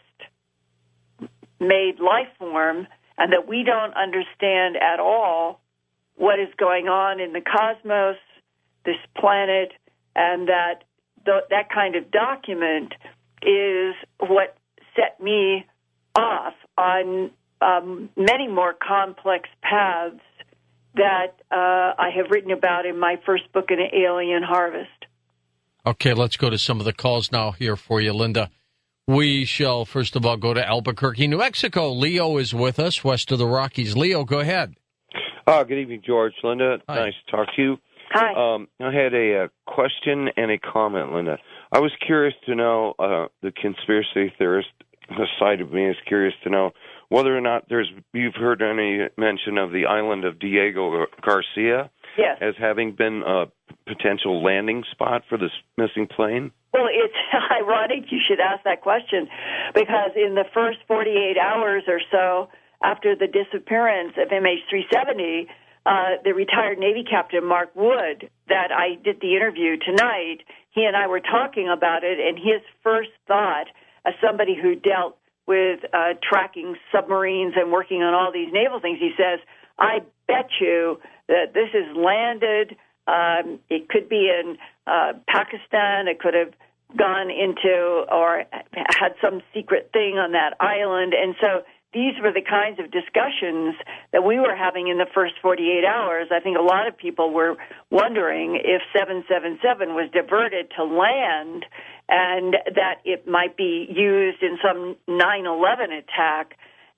Speaker 1: latest made life form, and that we don't understand at all what is going on in the cosmos, this planet, and that the, that kind of document is what set me off on um, many more complex paths that uh, I have written about in my first book, An Alien Harvest.
Speaker 4: Okay, let's go to some of the calls now here for you, Linda. We shall, first of all, go to Albuquerque, New Mexico. Leo is with us, west of the Rockies. Leo, go ahead.
Speaker 5: Oh, good evening, George. Linda,
Speaker 4: Hi.
Speaker 5: Nice to talk to you.
Speaker 1: Hi.
Speaker 5: Um, I had a, a question and a comment, Linda. I was curious to know, uh, the conspiracy theorist side of me is curious to know whether or not there's you've heard any mention of the island of Diego Garcia
Speaker 1: Yes.
Speaker 5: as having been a potential landing spot for this missing plane.
Speaker 1: Well, it's ironic you should ask that question, because in the first forty-eight hours or so after the disappearance of M H three seventy, uh, the retired Navy Captain Mark Wood, that I did the interview tonight, he and I were talking about it, and his first thought, as somebody who dealt with uh, tracking submarines and working on all these naval things, he says, I bet you that this is landed. Um, it could be in uh, Pakistan. It could have gone into or had some secret thing on that island. And so these were the kinds of discussions that we were having in the first forty-eight hours. I think a lot of people were wondering if seven seven seven was diverted to land and that it might be used in some nine eleven attack.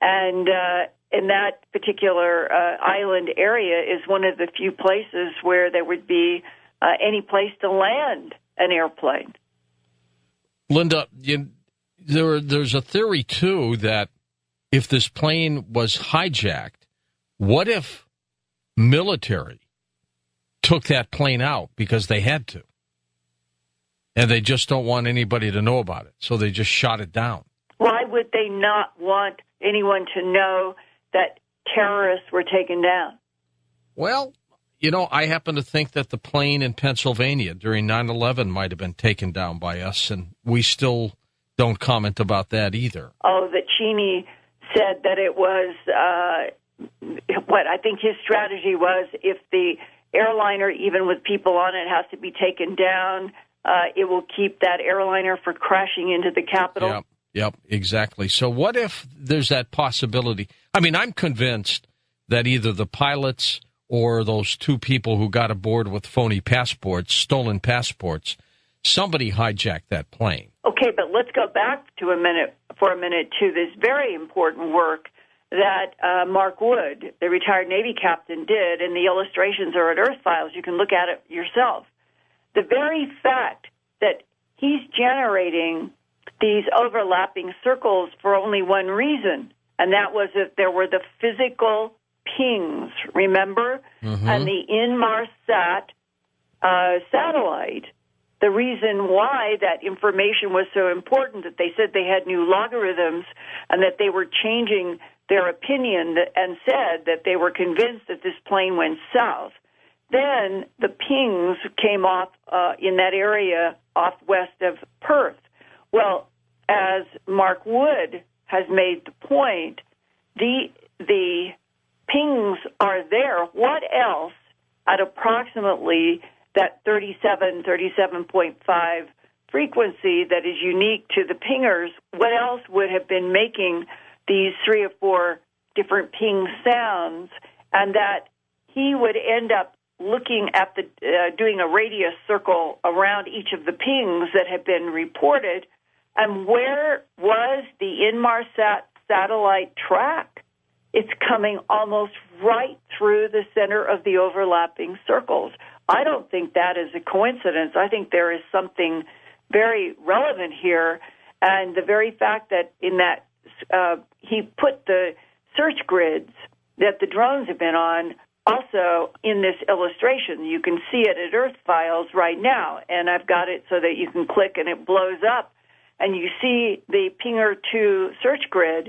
Speaker 1: And uh, in that particular uh, island area is one of the few places where there would be uh, any place to land an airplane.
Speaker 4: Linda, you, there, there's a theory, too, that if this plane was hijacked, what if military took that plane out because they had to? And they just don't want anybody to know about it, so they just shot it down.
Speaker 1: Why would they not want anyone to know that terrorists were taken down?
Speaker 4: Well, you know, I happen to think that the plane in Pennsylvania during nine eleven might have been taken down by us, and we still don't comment about that either.
Speaker 1: Oh, that Cheney said that it was, uh, what, I think his strategy was if the airliner, even with people on it, has to be taken down, Uh, it will keep that airliner for crashing into the Capitol.
Speaker 4: Yep, yep, exactly. So what if there's that possibility? I mean, I'm convinced that either the pilots or those two people who got aboard with phony passports, stolen passports, somebody hijacked that plane.
Speaker 1: Okay, but let's go back to a minute for a minute to this very important work that uh, Mark Wood, the retired Navy captain, did, and the illustrations are at Earth Files. You can look at it yourself. The very fact that he's generating these overlapping circles for only one reason, and that was that there were the physical pings, remember? Mm-hmm. And the Inmarsat uh, satellite, the reason why that information was so important, that they said they had new logarithms and that they were changing their opinion and said that they were convinced that this plane went south. Then the pings came off uh, in that area off west of Perth. Well, as Mark Wood has made the point, the the pings are there. What else at approximately that thirty-seven, thirty-seven point five frequency that is unique to the pingers, what else would have been making these three or four different ping sounds, and that he would end up looking at the, uh, doing a radius circle around each of the pings that had been reported, and where was the Inmarsat satellite track? It's coming almost right through the center of the overlapping circles. I don't think that is a coincidence. I think there is something very relevant here, and the very fact that in that uh, he put the search grids that the drones have been on also in this illustration. You can see it at Earth Files right now, and I've got it so that you can click and it blows up, and you see the Pinger two search grid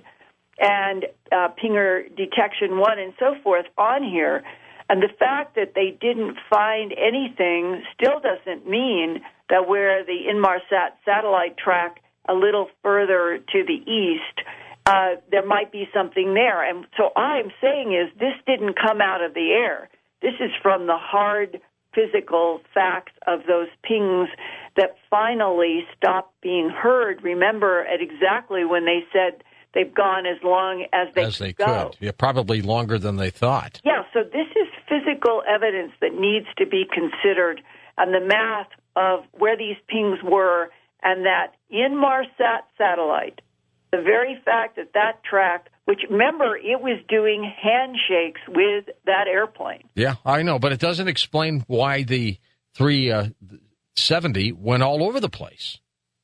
Speaker 1: and uh, Pinger detection one and so forth on here. And the fact that they didn't find anything still doesn't mean that where the Inmarsat satellite track a little further to the east, Uh, there might be something there. And so all I'm saying is this didn't come out of the air. This is from the hard physical facts of those pings that finally stopped being heard. Remember at exactly when they said they've gone as long as they,
Speaker 4: as they
Speaker 1: could go.
Speaker 4: could. Yeah, probably longer than they thought.
Speaker 1: Yeah, so this is physical evidence that needs to be considered, and the math of where these pings were, and that Inmarsat satellite, the very fact that that track, which, remember, it was doing handshakes with that airplane.
Speaker 4: Yeah, I know, but it doesn't explain why the three seventy went all over the place.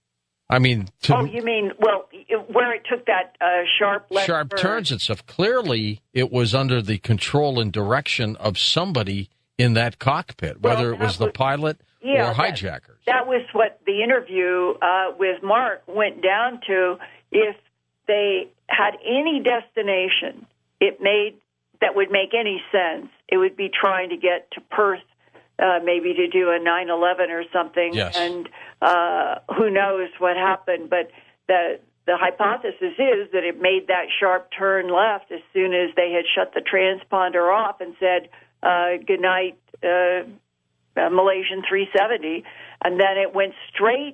Speaker 4: I mean... To,
Speaker 1: oh, you mean, well, it, where it took that uh, sharp left
Speaker 4: Sharp
Speaker 1: turn.
Speaker 4: turns and stuff. Clearly, it was under the control and direction of somebody in that cockpit,
Speaker 1: well,
Speaker 4: whether it was, was the pilot
Speaker 1: yeah,
Speaker 4: or hijackers.
Speaker 1: That, that was what the interview uh, with Mark went down to. If they had any destination it made that would make any sense, it would be trying to get to Perth, uh, maybe to do a nine eleven or something.
Speaker 4: Yes.
Speaker 1: And uh, who knows what happened. But the the hypothesis is that it made that sharp turn left as soon as they had shut the transponder off and said, uh, good night, uh, uh, Malaysian three seventy. And then it went straight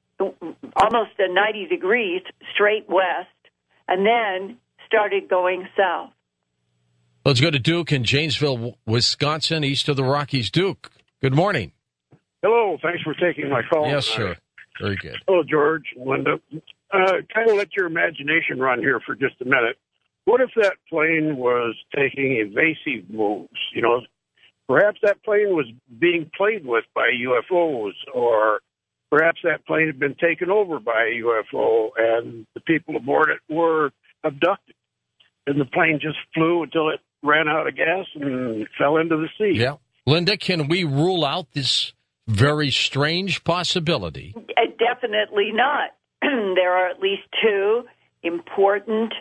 Speaker 1: almost a ninety degrees straight west, and then started going south.
Speaker 4: Let's go to Duke in Janesville, Wisconsin, east of the Rockies. Duke, good morning.
Speaker 6: Hello, thanks for taking my call.
Speaker 4: Yes, sir. Very good.
Speaker 6: Hello, George, Linda. Uh, kind of let your imagination run here for just a minute. what if that plane was taking evasive moves? You know, perhaps that plane was being played with by U F Os, or perhaps that plane had been taken over by a U F O and the people aboard it were abducted. And the plane just flew until it ran out of gas and fell into the sea.
Speaker 4: Yeah. Linda, can we rule out this very strange possibility?
Speaker 1: Uh, definitely not. There are at least two important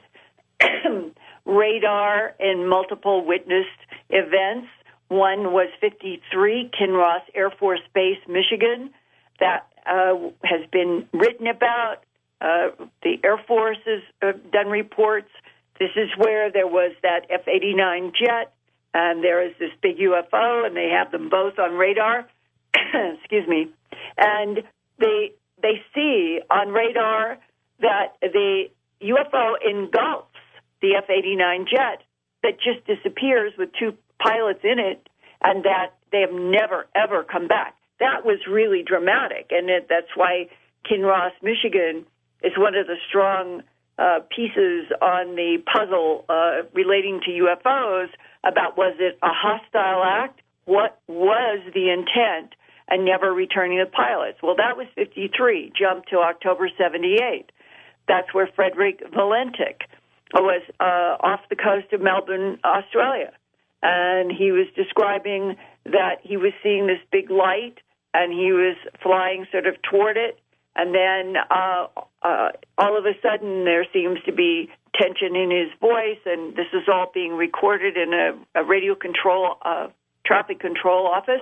Speaker 1: radar and multiple witnessed events. One was fifty-three, Kinross Air Force Base, Michigan. That uh, has been written about. Uh, the Air Force has uh, done reports. This is where there was that F eighty-nine jet, and there is this big U F O, and they have them both on radar. Excuse me. And they they see on radar that the U F O engulfs the F eighty-nine jet that just disappears with two pilots in it, and that they have never, ever come back. That was really dramatic, and it, that's why Kinross, Michigan, is one of the strong uh, pieces on the puzzle uh, relating to U F Os about was it a hostile act? What was the intent? And never returning the pilots. Well, that was fifty-three, jumped to October seventy-eight. That's where Frederick Valentic was uh, off the coast of Melbourne, Australia. And he was describing that he was seeing this big light, and he was flying sort of toward it. And then uh, uh, all of a sudden there seems to be tension in his voice, and this is all being recorded in a, a radio control, uh, traffic control office.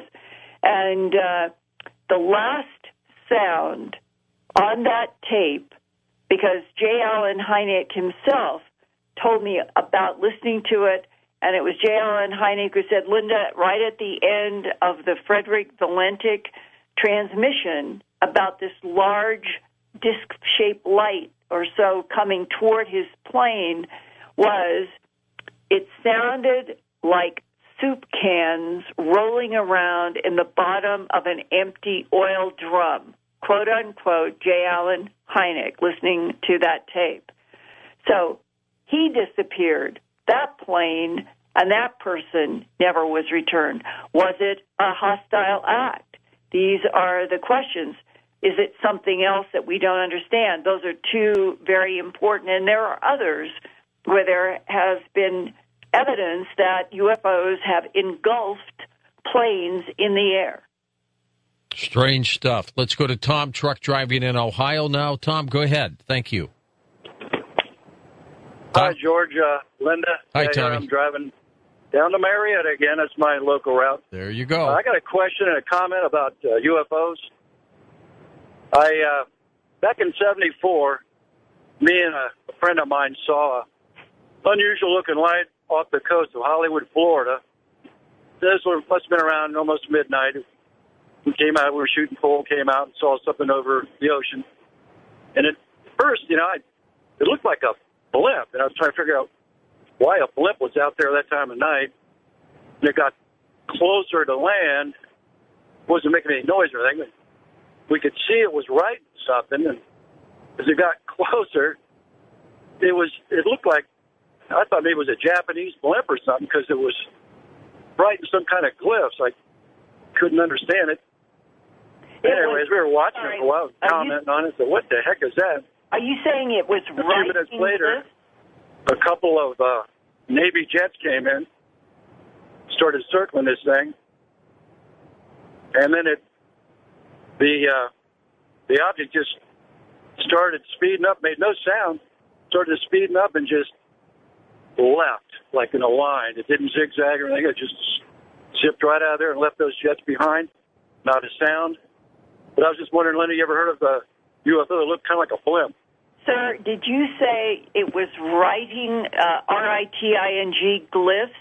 Speaker 1: And uh, the last sound on that tape, because J. Allen Hynek himself told me about listening to it, and it was J. Allen Hynek who said, Linda, right at the end of the Frederick Valentic transmission about this large disc-shaped light or so coming toward his plane was, it sounded like soup cans rolling around in the bottom of an empty oil drum, quote unquote, J. Allen Hynek, listening to that tape. So he disappeared. That plane and that person never was returned. Was it a hostile act? These are the questions. Is it something else that we don't understand? Those are two very important, and there are others where there has been evidence that U F Os have engulfed planes in the air.
Speaker 4: Strange stuff. Let's go to Tom, truck driving in Ohio now. Tom, go ahead. Thank you.
Speaker 7: Hi, George. Uh, Linda.
Speaker 4: Hi,
Speaker 7: hey,
Speaker 4: Tommy.
Speaker 7: I'm driving down to Marietta again. That's my local route.
Speaker 4: There you go.
Speaker 7: Uh, I got a question and a comment about uh, U F Os. I uh, back in seventy-four, me and a, a friend of mine saw an unusual-looking light off the coast of Hollywood, Florida. This was, must have been around almost midnight. We came out, we were shooting pool, came out and saw something over the ocean. And at first, you know, I, it looked like a blimp, and I was trying to figure out why a blimp was out there that time of night. And it got closer to land, wasn't making any noise or anything. We could see it was right something, and as it got closer, it was, it looked like, I thought maybe it was a Japanese blimp or something because it was right in some kind of cliffs. I couldn't understand it. it Anyways, was, we were watching sorry, it for a while, commenting you, on it. So what the heck is that?
Speaker 1: Are you saying it was
Speaker 7: a
Speaker 1: right?
Speaker 7: A few minutes later, this? a couple of uh, Navy jets came in, started circling this thing, and then it, the uh, the object just started speeding up, made no sound, started speeding up and just left like in a line. It didn't zigzag or anything. It just zipped right out of there and left those jets behind. Not a sound. But I was just wondering, Linda, you ever heard of the U F O that looked kind of like a blimp?
Speaker 1: Sir, did you say it was writing uh, R I T I N G glyphs?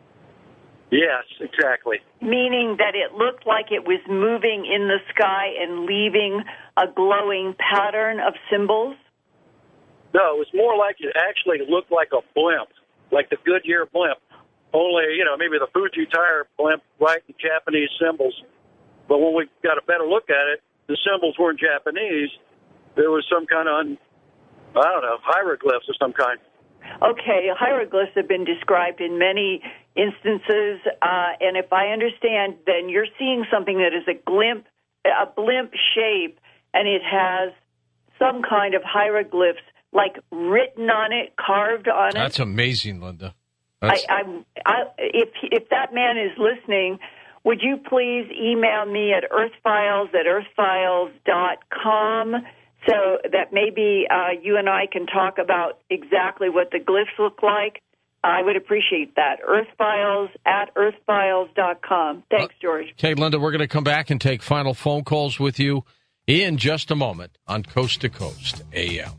Speaker 7: Yes, exactly.
Speaker 1: Meaning that it looked like it was moving in the sky and leaving a glowing pattern of symbols?
Speaker 7: No, it was more like it actually looked like a blimp, like the Goodyear blimp. Only, you know, maybe the Fuji tire blimp, right, the Japanese symbols. But when we got a better look at it, the symbols weren't Japanese. There was some kind of, I don't know, hieroglyphs of some kind.
Speaker 1: Okay, hieroglyphs have been described in many instances, uh, and if I understand, then you're seeing something that is a glimp, a blimp shape, and it has some kind of hieroglyphs, like written on it, carved on it.
Speaker 4: That's amazing, Linda.
Speaker 1: I, I, I, if if that man is listening, would you please email me at earthfiles at earthfiles dot com so that maybe uh, you and I can talk about exactly what the glyphs look like? I would appreciate that. earthfiles at earthfiles dot com. Thanks, George.
Speaker 4: Okay, Linda, we're going to come back and take final phone calls with you in just a moment on Coast to Coast A M.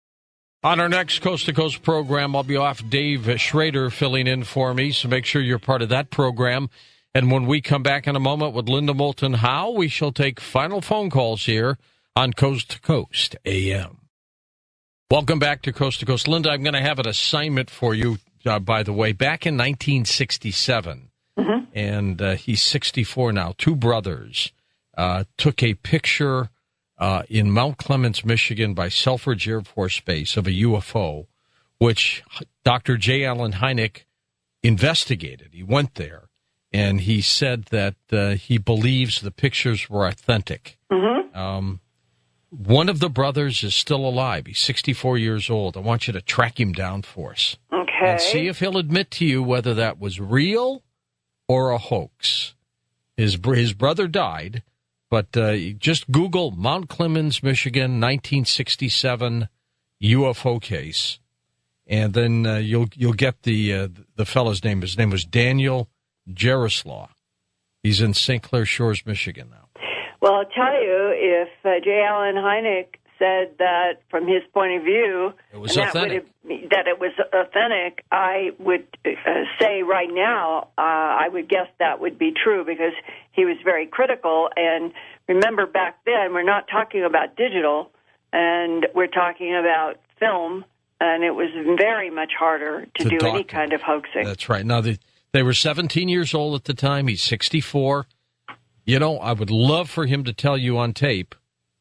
Speaker 4: On our next Coast to Coast program, I'll be off Dave Schrader filling in for me, so make sure you're part of that program. And when we come back in a moment with Linda Moulton Howe, we shall take final phone calls here on Coast to Coast A M. Welcome back to Coast to Coast. Linda, I'm going to have an assignment for you, uh, by the way. Back in nineteen sixty-seven, mm-hmm. and uh, he's sixty-four now, two brothers uh, took a picture Uh, in Mount Clemens, Michigan, by Selfridge Air Force Base of a U F O, which Doctor J. Allen Hynek investigated. He went there, and he said that uh, he believes the pictures were authentic. Mm-hmm. Um, one of the brothers is still alive. He's sixty-four years old. I want you to track him down for us.
Speaker 1: Okay.
Speaker 4: And see if he'll admit to you whether that was real or a hoax. His, his brother died. But uh, just Google Mount Clemens, Michigan, nineteen sixty-seven U F O case, and then uh, you'll you'll get the uh, the fellow's name. His name was Daniel Jarislaw. He's in Saint Clair Shores, Michigan now.
Speaker 1: Well, I'll tell you, if uh, J. Allen Hynek said that from his point of view,
Speaker 4: it was
Speaker 1: and
Speaker 4: authentic.
Speaker 1: That, would have, that it was authentic, I would uh, say right now, uh, I would guess that would be true because he was very critical. And remember, back then, we're not talking about digital, and we're talking about film, and it was very much harder to, to do any kind of hoaxing.
Speaker 4: That's right. Now, they, they were seventeen years old at the time. He's sixty-four. You know, I would love for him to tell you on tape,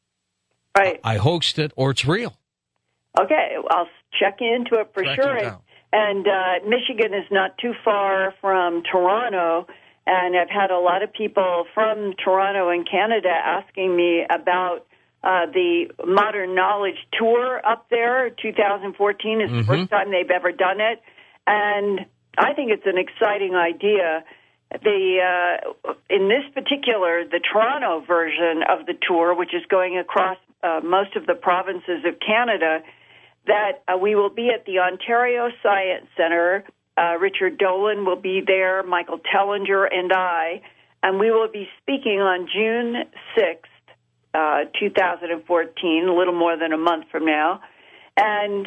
Speaker 1: right,
Speaker 4: I hoaxed it, or it's real.
Speaker 1: Okay, I'll check into it for
Speaker 4: Track
Speaker 1: sure.
Speaker 4: it down.
Speaker 1: And uh, Michigan is not too far from Toronto, and I've had a lot of people from Toronto and Canada asking me about uh, the Modern Knowledge Tour up there. two thousand fourteen is mm-hmm. the first time they've ever done it, and I think it's an exciting idea. The uh, in this particular, the Toronto version of the tour, which is going across uh, most of the provinces of Canada, that uh, we will be at the Ontario Science Centre. Uh, Richard Dolan will be there, Michael Tellinger, and I, and we will be speaking on June sixth, uh, two thousand fourteen, a little more than a month from now. And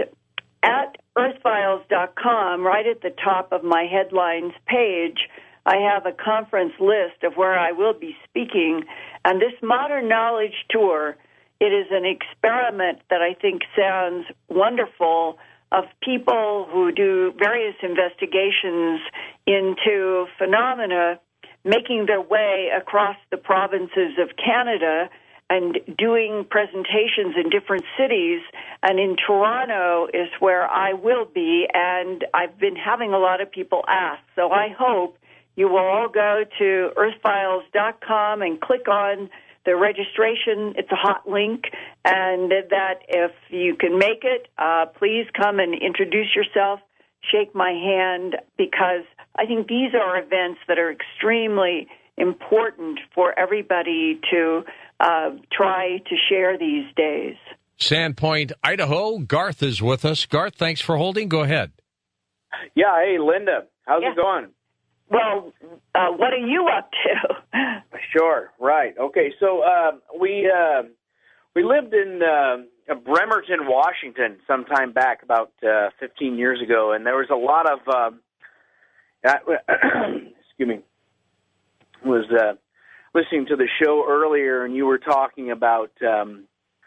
Speaker 1: at earthfiles dot com, right at the top of my headlines page, I have a conference list of where I will be speaking. And this Modern Knowledge Tour, it is an experiment that I think sounds wonderful of people who do various investigations into phenomena making their way across the provinces of Canada and doing presentations in different cities. And in Toronto is where I will be, and I've been having a lot of people ask. So I hope you will all go to earthfiles dot com and click on the registration. It's a hot link, and that if you can make it, uh, please come and introduce yourself, shake my hand, because I think these are events that are extremely important for everybody to uh, try to share these days.
Speaker 4: Sandpoint, Idaho. Garth is with us. Garth, thanks for holding. Go ahead.
Speaker 8: Yeah, hey, Linda. How's
Speaker 1: yeah.
Speaker 8: it going?
Speaker 1: Well, uh, what are you up to?
Speaker 8: Sure, right. Okay, so uh, we uh, we lived in uh, Bremerton, Washington, some time back, about uh, fifteen years ago, and there was a lot of, uh, excuse me, was uh, listening to the show earlier, and you were talking about um,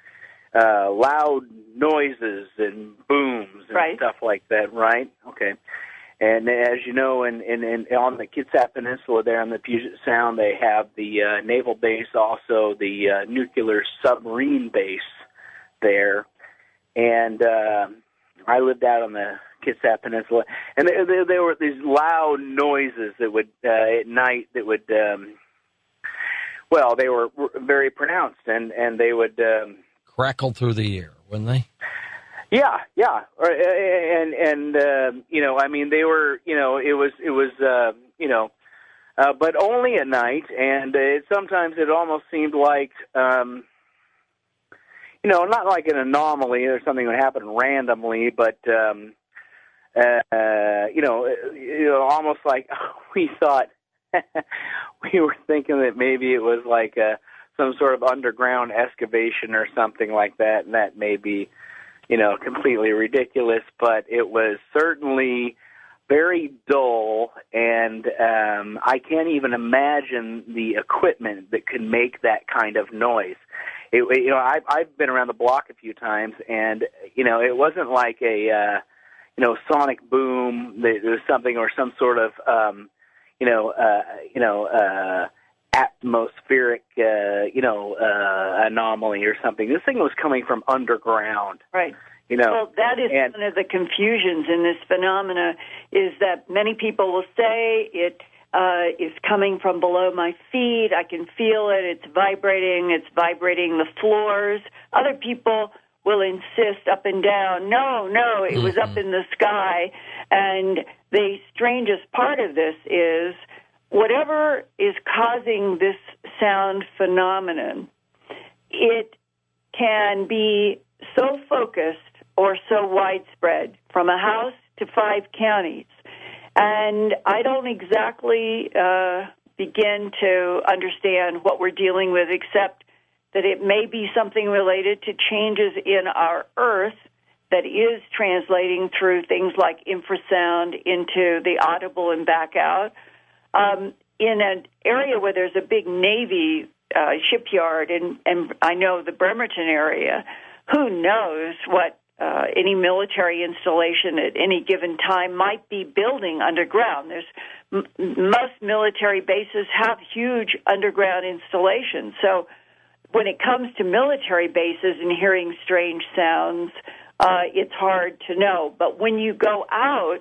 Speaker 8: uh, loud noises and booms and
Speaker 1: right.
Speaker 8: stuff like that, right? Okay. And as you know, in, in, in on the Kitsap Peninsula there on the Puget Sound, they have the uh, naval base, also the uh, nuclear submarine base there. And uh, I lived out on the Kitsap Peninsula, and there, there, there were these loud noises that would uh, at night that would, um, well, they were very pronounced, and and they would um,
Speaker 4: crackle through the air, wouldn't they?
Speaker 8: Yeah, yeah, and and uh, you know, I mean, they were, you know, it was it was, uh, you know, uh, but only at night, and it, sometimes it almost seemed like. Um, You know, not like an anomaly or something that happened randomly, but um, uh, you know, you know, almost like we thought we were thinking that maybe it was like a, some sort of underground excavation or something like that, and that may be, you know, completely ridiculous. But it was certainly very dull, and um, I can't even imagine the equipment that could make that kind of noise. It, you know, I've, I've been around the block a few times, and, you know, it wasn't like a, uh, you know, sonic boom that was something or some sort of, um, you know, uh, you know, uh, atmospheric, uh, you know, uh, anomaly or something. This thing was coming from underground.
Speaker 1: Right.
Speaker 8: You know,
Speaker 1: well, that is and, one of the confusions in this phenomena is that many people will say it uh, is coming from below my feet. I can feel it. It's vibrating. It's vibrating the floors. Other people will insist up and down, no, no, it was up in the sky. And the strangest part of this is whatever is causing this sound phenomenon, it can be so focused or so widespread from a house to five counties. And I don't exactly uh, begin to understand what we're dealing with, except that it may be something related to changes in our Earth that is translating through things like infrasound into the audible and back out. Um, in an area where there's a big Navy uh, shipyard, and, and I know the Bremerton area, who knows what uh, any military installation at any given time might be building underground. There's m- most military bases have huge underground installations. So when it comes to military bases and hearing strange sounds, uh, it's hard to know. But when you go out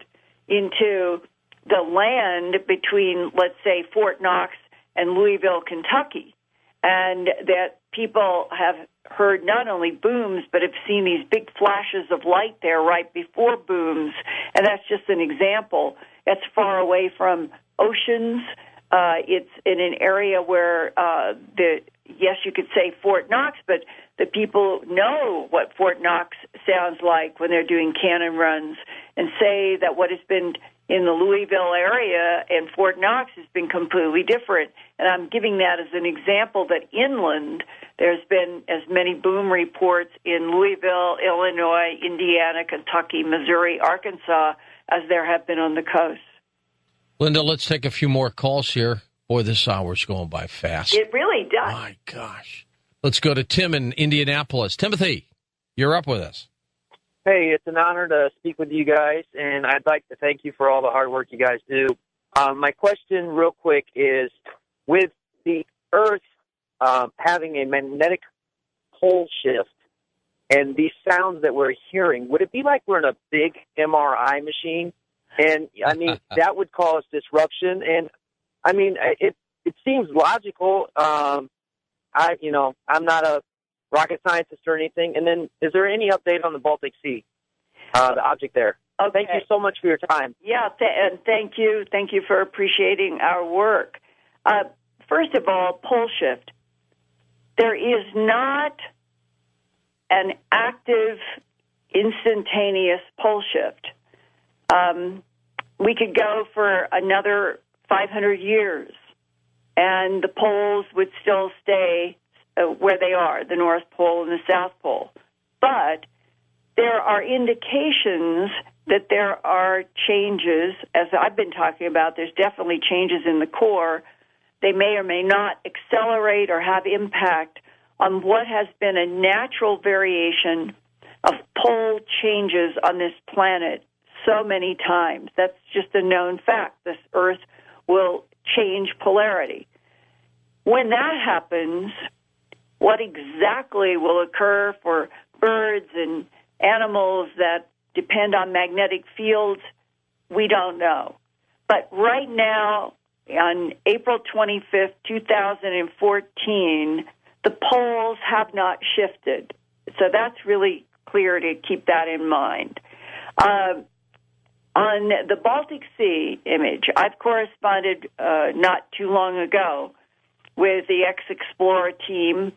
Speaker 1: into the land between, let's say, Fort Knox and Louisville, Kentucky, and that people have heard not only booms, but have seen these big flashes of light there right before booms, and that's just an example. It's far away from oceans. Uh, it's in an area where uh, the yes, you could say Fort Knox, but the people know what Fort Knox sounds like when they're doing cannon runs, and say that what has been in the Louisville area and Fort Knox has been completely different. And I'm giving that as an example that inland there's been as many boom reports in Louisville, Illinois, Indiana, Kentucky, Missouri, Arkansas as there have been on the coast.
Speaker 4: Linda, let's take a few more calls here. Boy, this hour's going by fast.
Speaker 1: It really does.
Speaker 4: My gosh. Let's go to Tim in Indianapolis. Timothy, you're up with us.
Speaker 9: Hey, it's an honor to speak with you guys, and I'd like to thank you for all the hard work you guys do. Um, my question real quick is, with the Earth um, having a magnetic pole shift and these sounds that we're hearing, would it be like we're in a big M R I machine? And, I mean, that would cause disruption. And, I mean, it it seems logical. Um, I, you know, I'm not a rocket scientist or anything. And then is there any update on the Baltic Sea, uh, the object there?
Speaker 1: Okay.
Speaker 9: Thank you so much for your time.
Speaker 1: Yeah, th- and thank you. Thank you for appreciating our work. Uh, first of all, pole shift. There is not an active, instantaneous pole shift. Um, we could go for another five hundred years, and the poles would still stay uh, where they are, the North Pole and the South Pole. But there are indications that there are changes, as I've been talking about. There's definitely changes in the core. They may or may not accelerate or have impact on what has been a natural variation of pole changes on this planet so many times. That's just a known fact. This Earth will change polarity. When that happens, what exactly will occur for birds and animals that depend on magnetic fields? We don't know. But right now, on April twenty-fifth, two thousand fourteen, the poles have not shifted. So that's really clear to keep that in mind. Uh, on the Baltic Sea image, I've corresponded uh, not too long ago with the X-Explorer team,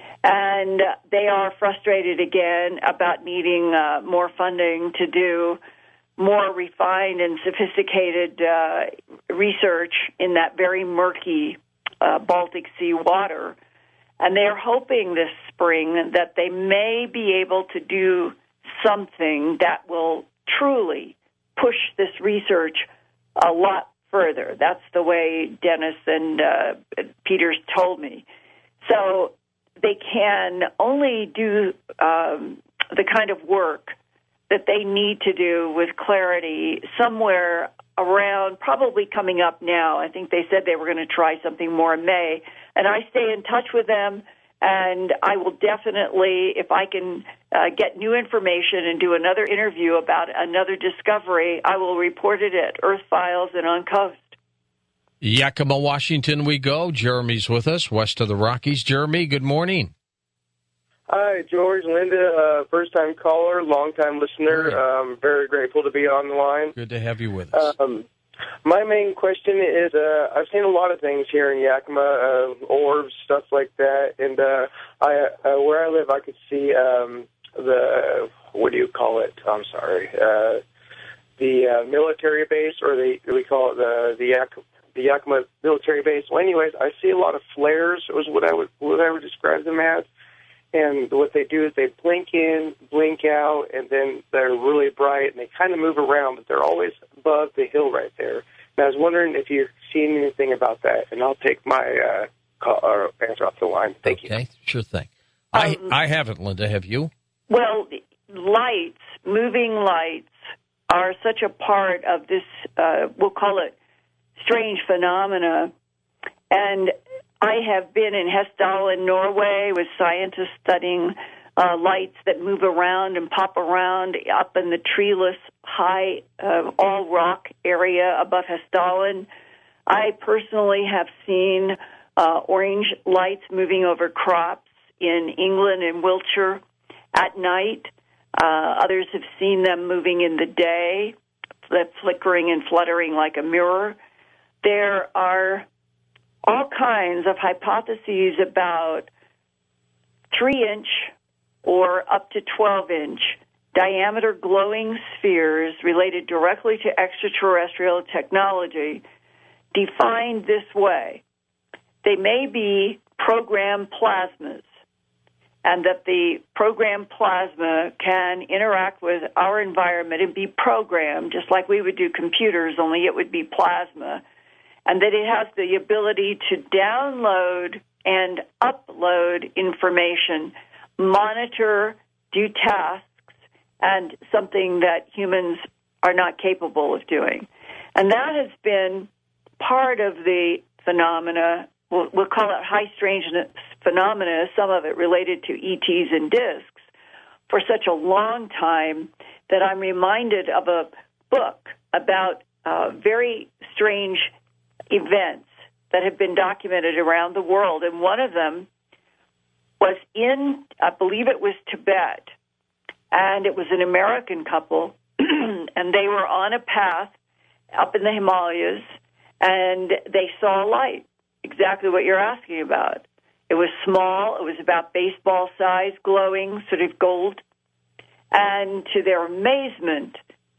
Speaker 1: and they are frustrated again about needing uh, more funding to do more refined and sophisticated uh, research in that very murky uh, Baltic Sea water. And they're hoping this spring that they may be able to do something that will truly push this research a lot further. That's the way Dennis and uh, Peters told me. So they can only do um, the kind of work that they need to do with clarity somewhere around, probably coming up now. I think they said they were going to try something more in May. And I stay in touch with them, and I will definitely, if I can uh, get new information and do another interview about another discovery, I will report it at Earth Files and on Coast.
Speaker 4: Yakima, Washington we go. Jeremy's with us, west of the Rockies. Jeremy, good morning.
Speaker 10: Hi, George, Linda, uh, first-time caller, long-time listener. Um, very grateful to be on the line.
Speaker 4: Good to have you with us.
Speaker 10: Um, my main question is, uh, I've seen a lot of things here in Yakima, uh, orbs, stuff like that, and uh, I, uh, where I live, I could see um, the, what do you call it? I'm sorry, uh, the uh, military base, or the we call it the the, Yak- the Yakima military base. Well, anyways, I see a lot of flares. Was what I would what I would describe them as. And what they do is they blink in, blink out, and then they're really bright, and they kind of move around, but they're always above the hill right there. And I was wondering if you've seen anything about that, and I'll take my uh, call, or answer off the line. Thank
Speaker 4: okay,
Speaker 10: you.
Speaker 4: Okay, sure thing.
Speaker 1: Um,
Speaker 4: I, I haven't, Linda. Have you?
Speaker 1: Well, lights, moving lights, are such a part of this, uh, we'll call it strange phenomena. And I have been in Hessdalen, Norway, with scientists studying uh, lights that move around and pop around up in the treeless, high, uh, all-rock area above Hessdalen. I personally have seen uh, orange lights moving over crops in England and Wiltshire at night. Uh, others have seen them moving in the day, flickering and fluttering like a mirror. There are all kinds of hypotheses about three-inch or up to twelve-inch diameter glowing spheres related directly to extraterrestrial technology defined this way. They may be programmed plasmas, and that the programmed plasma can interact with our environment and be programmed just like we would do computers, only it would be plasma, and that it has the ability to download and upload information, monitor, do tasks, and something that humans are not capable of doing. And that has been part of the phenomena, we'll, we'll call it high strangeness phenomena, some of it related to E Ts and discs, for such a long time that I'm reminded of a book about uh, very strange events that have been documented around the world. And one of them was in, I believe it was Tibet, and it was an American couple, and they were on a path up in the Himalayas, and they saw a light, exactly what you're asking about. It was small, it was about baseball size, glowing, sort of gold, and to their amazement,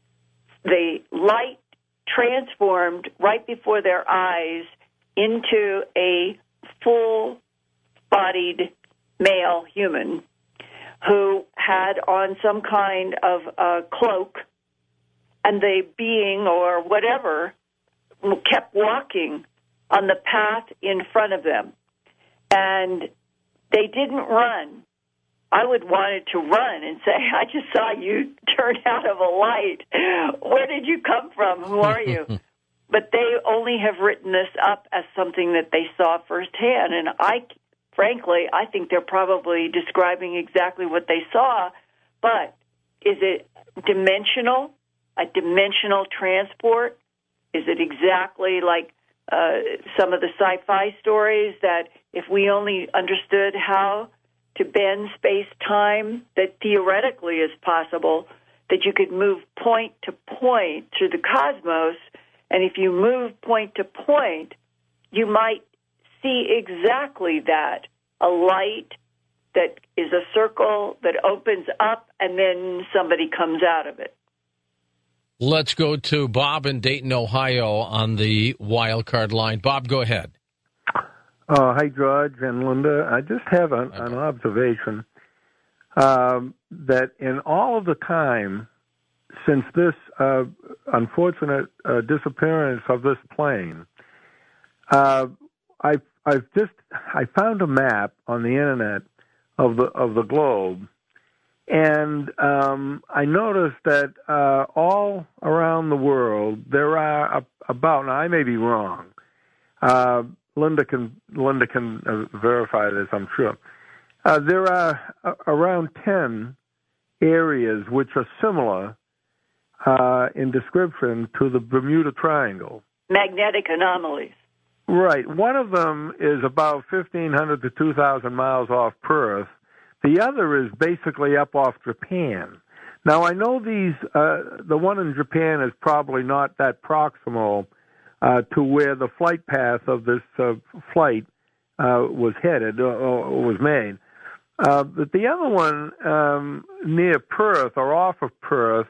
Speaker 1: the light transformed right before their eyes into a full-bodied male human who had on some kind of a cloak, and the being or whatever kept walking on the path in front of them. And they didn't run. I would wanted to run and say, I just saw you turn out of a light. Where did you come from? Who are you? But they only have written this up as something that they saw firsthand. And I, frankly, I think they're probably describing exactly what they saw. But is it dimensional, a dimensional transport? Is it exactly like uh, some of the sci-fi stories that if we only understood how to bend space-time, that theoretically is possible, that you could move point to point through the cosmos, and if you move point to point, you might see exactly that, a light that is a circle that opens up and then somebody comes out of it.
Speaker 4: Let's go to Bob in Dayton, Ohio on the wild card line. Bob, go ahead.
Speaker 11: Uh, hi, George and Linda. I just have an, an observation um, that in all of the time since this uh, unfortunate uh, disappearance of this plane, uh, I've, I've just I found a map on the internet of the of the globe, and um, I noticed that uh, all around the world there are a, about. Now I may be wrong. Uh, Linda can Linda can uh, verify this, I'm sure. Uh, there are uh, around ten areas which are similar uh, in description to the Bermuda Triangle.
Speaker 1: Magnetic anomalies.
Speaker 11: Right. One of them is about fifteen hundred to two thousand miles off Perth. The other is basically up off Japan. Now, I know these. Uh, the one in Japan is probably not that proximal Uh, to where the flight path of this uh, flight uh, was headed or, or was made. Uh, but the other one um, near Perth or off of Perth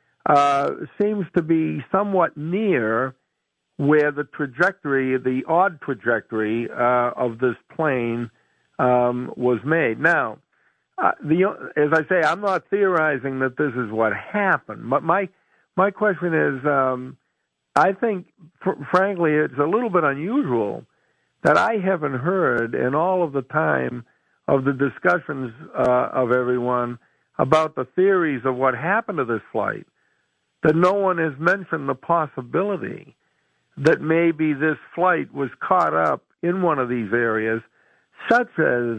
Speaker 11: uh, seems to be somewhat near where the trajectory, the odd trajectory uh, of this plane um, was made. Now, uh, the, as I say, I'm not theorizing that this is what happened, but my my question is, um, I think, fr- frankly, it's a little bit unusual that I haven't heard in all of the time of the discussions uh, of everyone about the theories of what happened to this flight, that no one has mentioned the possibility that maybe this flight was caught up in one of these areas, such as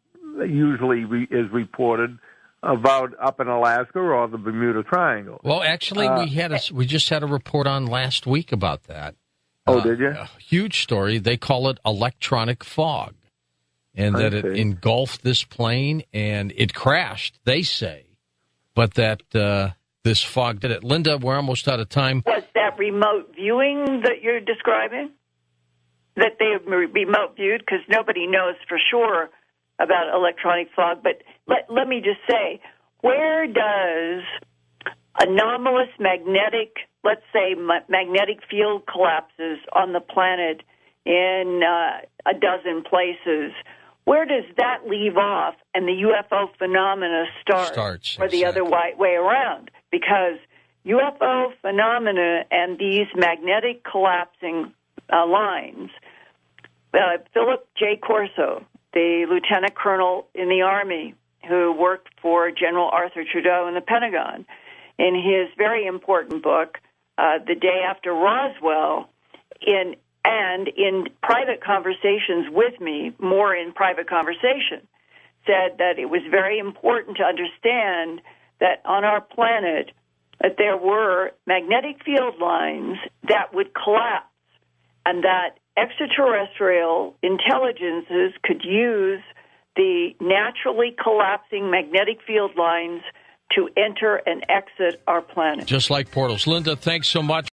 Speaker 11: usually re- is reported about up in Alaska or the Bermuda Triangle.
Speaker 4: Well, actually, uh, we had a, we just had a report on last week about that.
Speaker 11: Oh,
Speaker 4: uh,
Speaker 11: did you?
Speaker 4: A huge story. They call it electronic fog, and
Speaker 11: I
Speaker 4: that it
Speaker 11: see.
Speaker 4: engulfed this plane and it crashed, they say, but that uh, this fog did it. Linda, we're almost out of time.
Speaker 1: Was that remote viewing that you're describing? That they remote viewed? Because nobody knows for sure about electronic fog, but let, let me just say, where does anomalous magnetic, let's say ma- magnetic field collapses on the planet in uh, a dozen places, where does that leave off and the U F O phenomena start?
Speaker 4: Starts,
Speaker 1: or the
Speaker 4: exactly.
Speaker 1: other way, way around? Because U F O phenomena and these magnetic collapsing uh, lines, uh, Philip J. Corso, the lieutenant colonel in the Army who worked for General Arthur Trudeau in the Pentagon, in his very important book, uh, The Day After Roswell, in and in private conversations with me, more in private conversation, said that it was very important to understand that on our planet that there were magnetic field lines that would collapse and that extraterrestrial intelligences could use the naturally collapsing magnetic field lines to enter and exit our planet.
Speaker 4: Just like portals. Linda, thanks so much.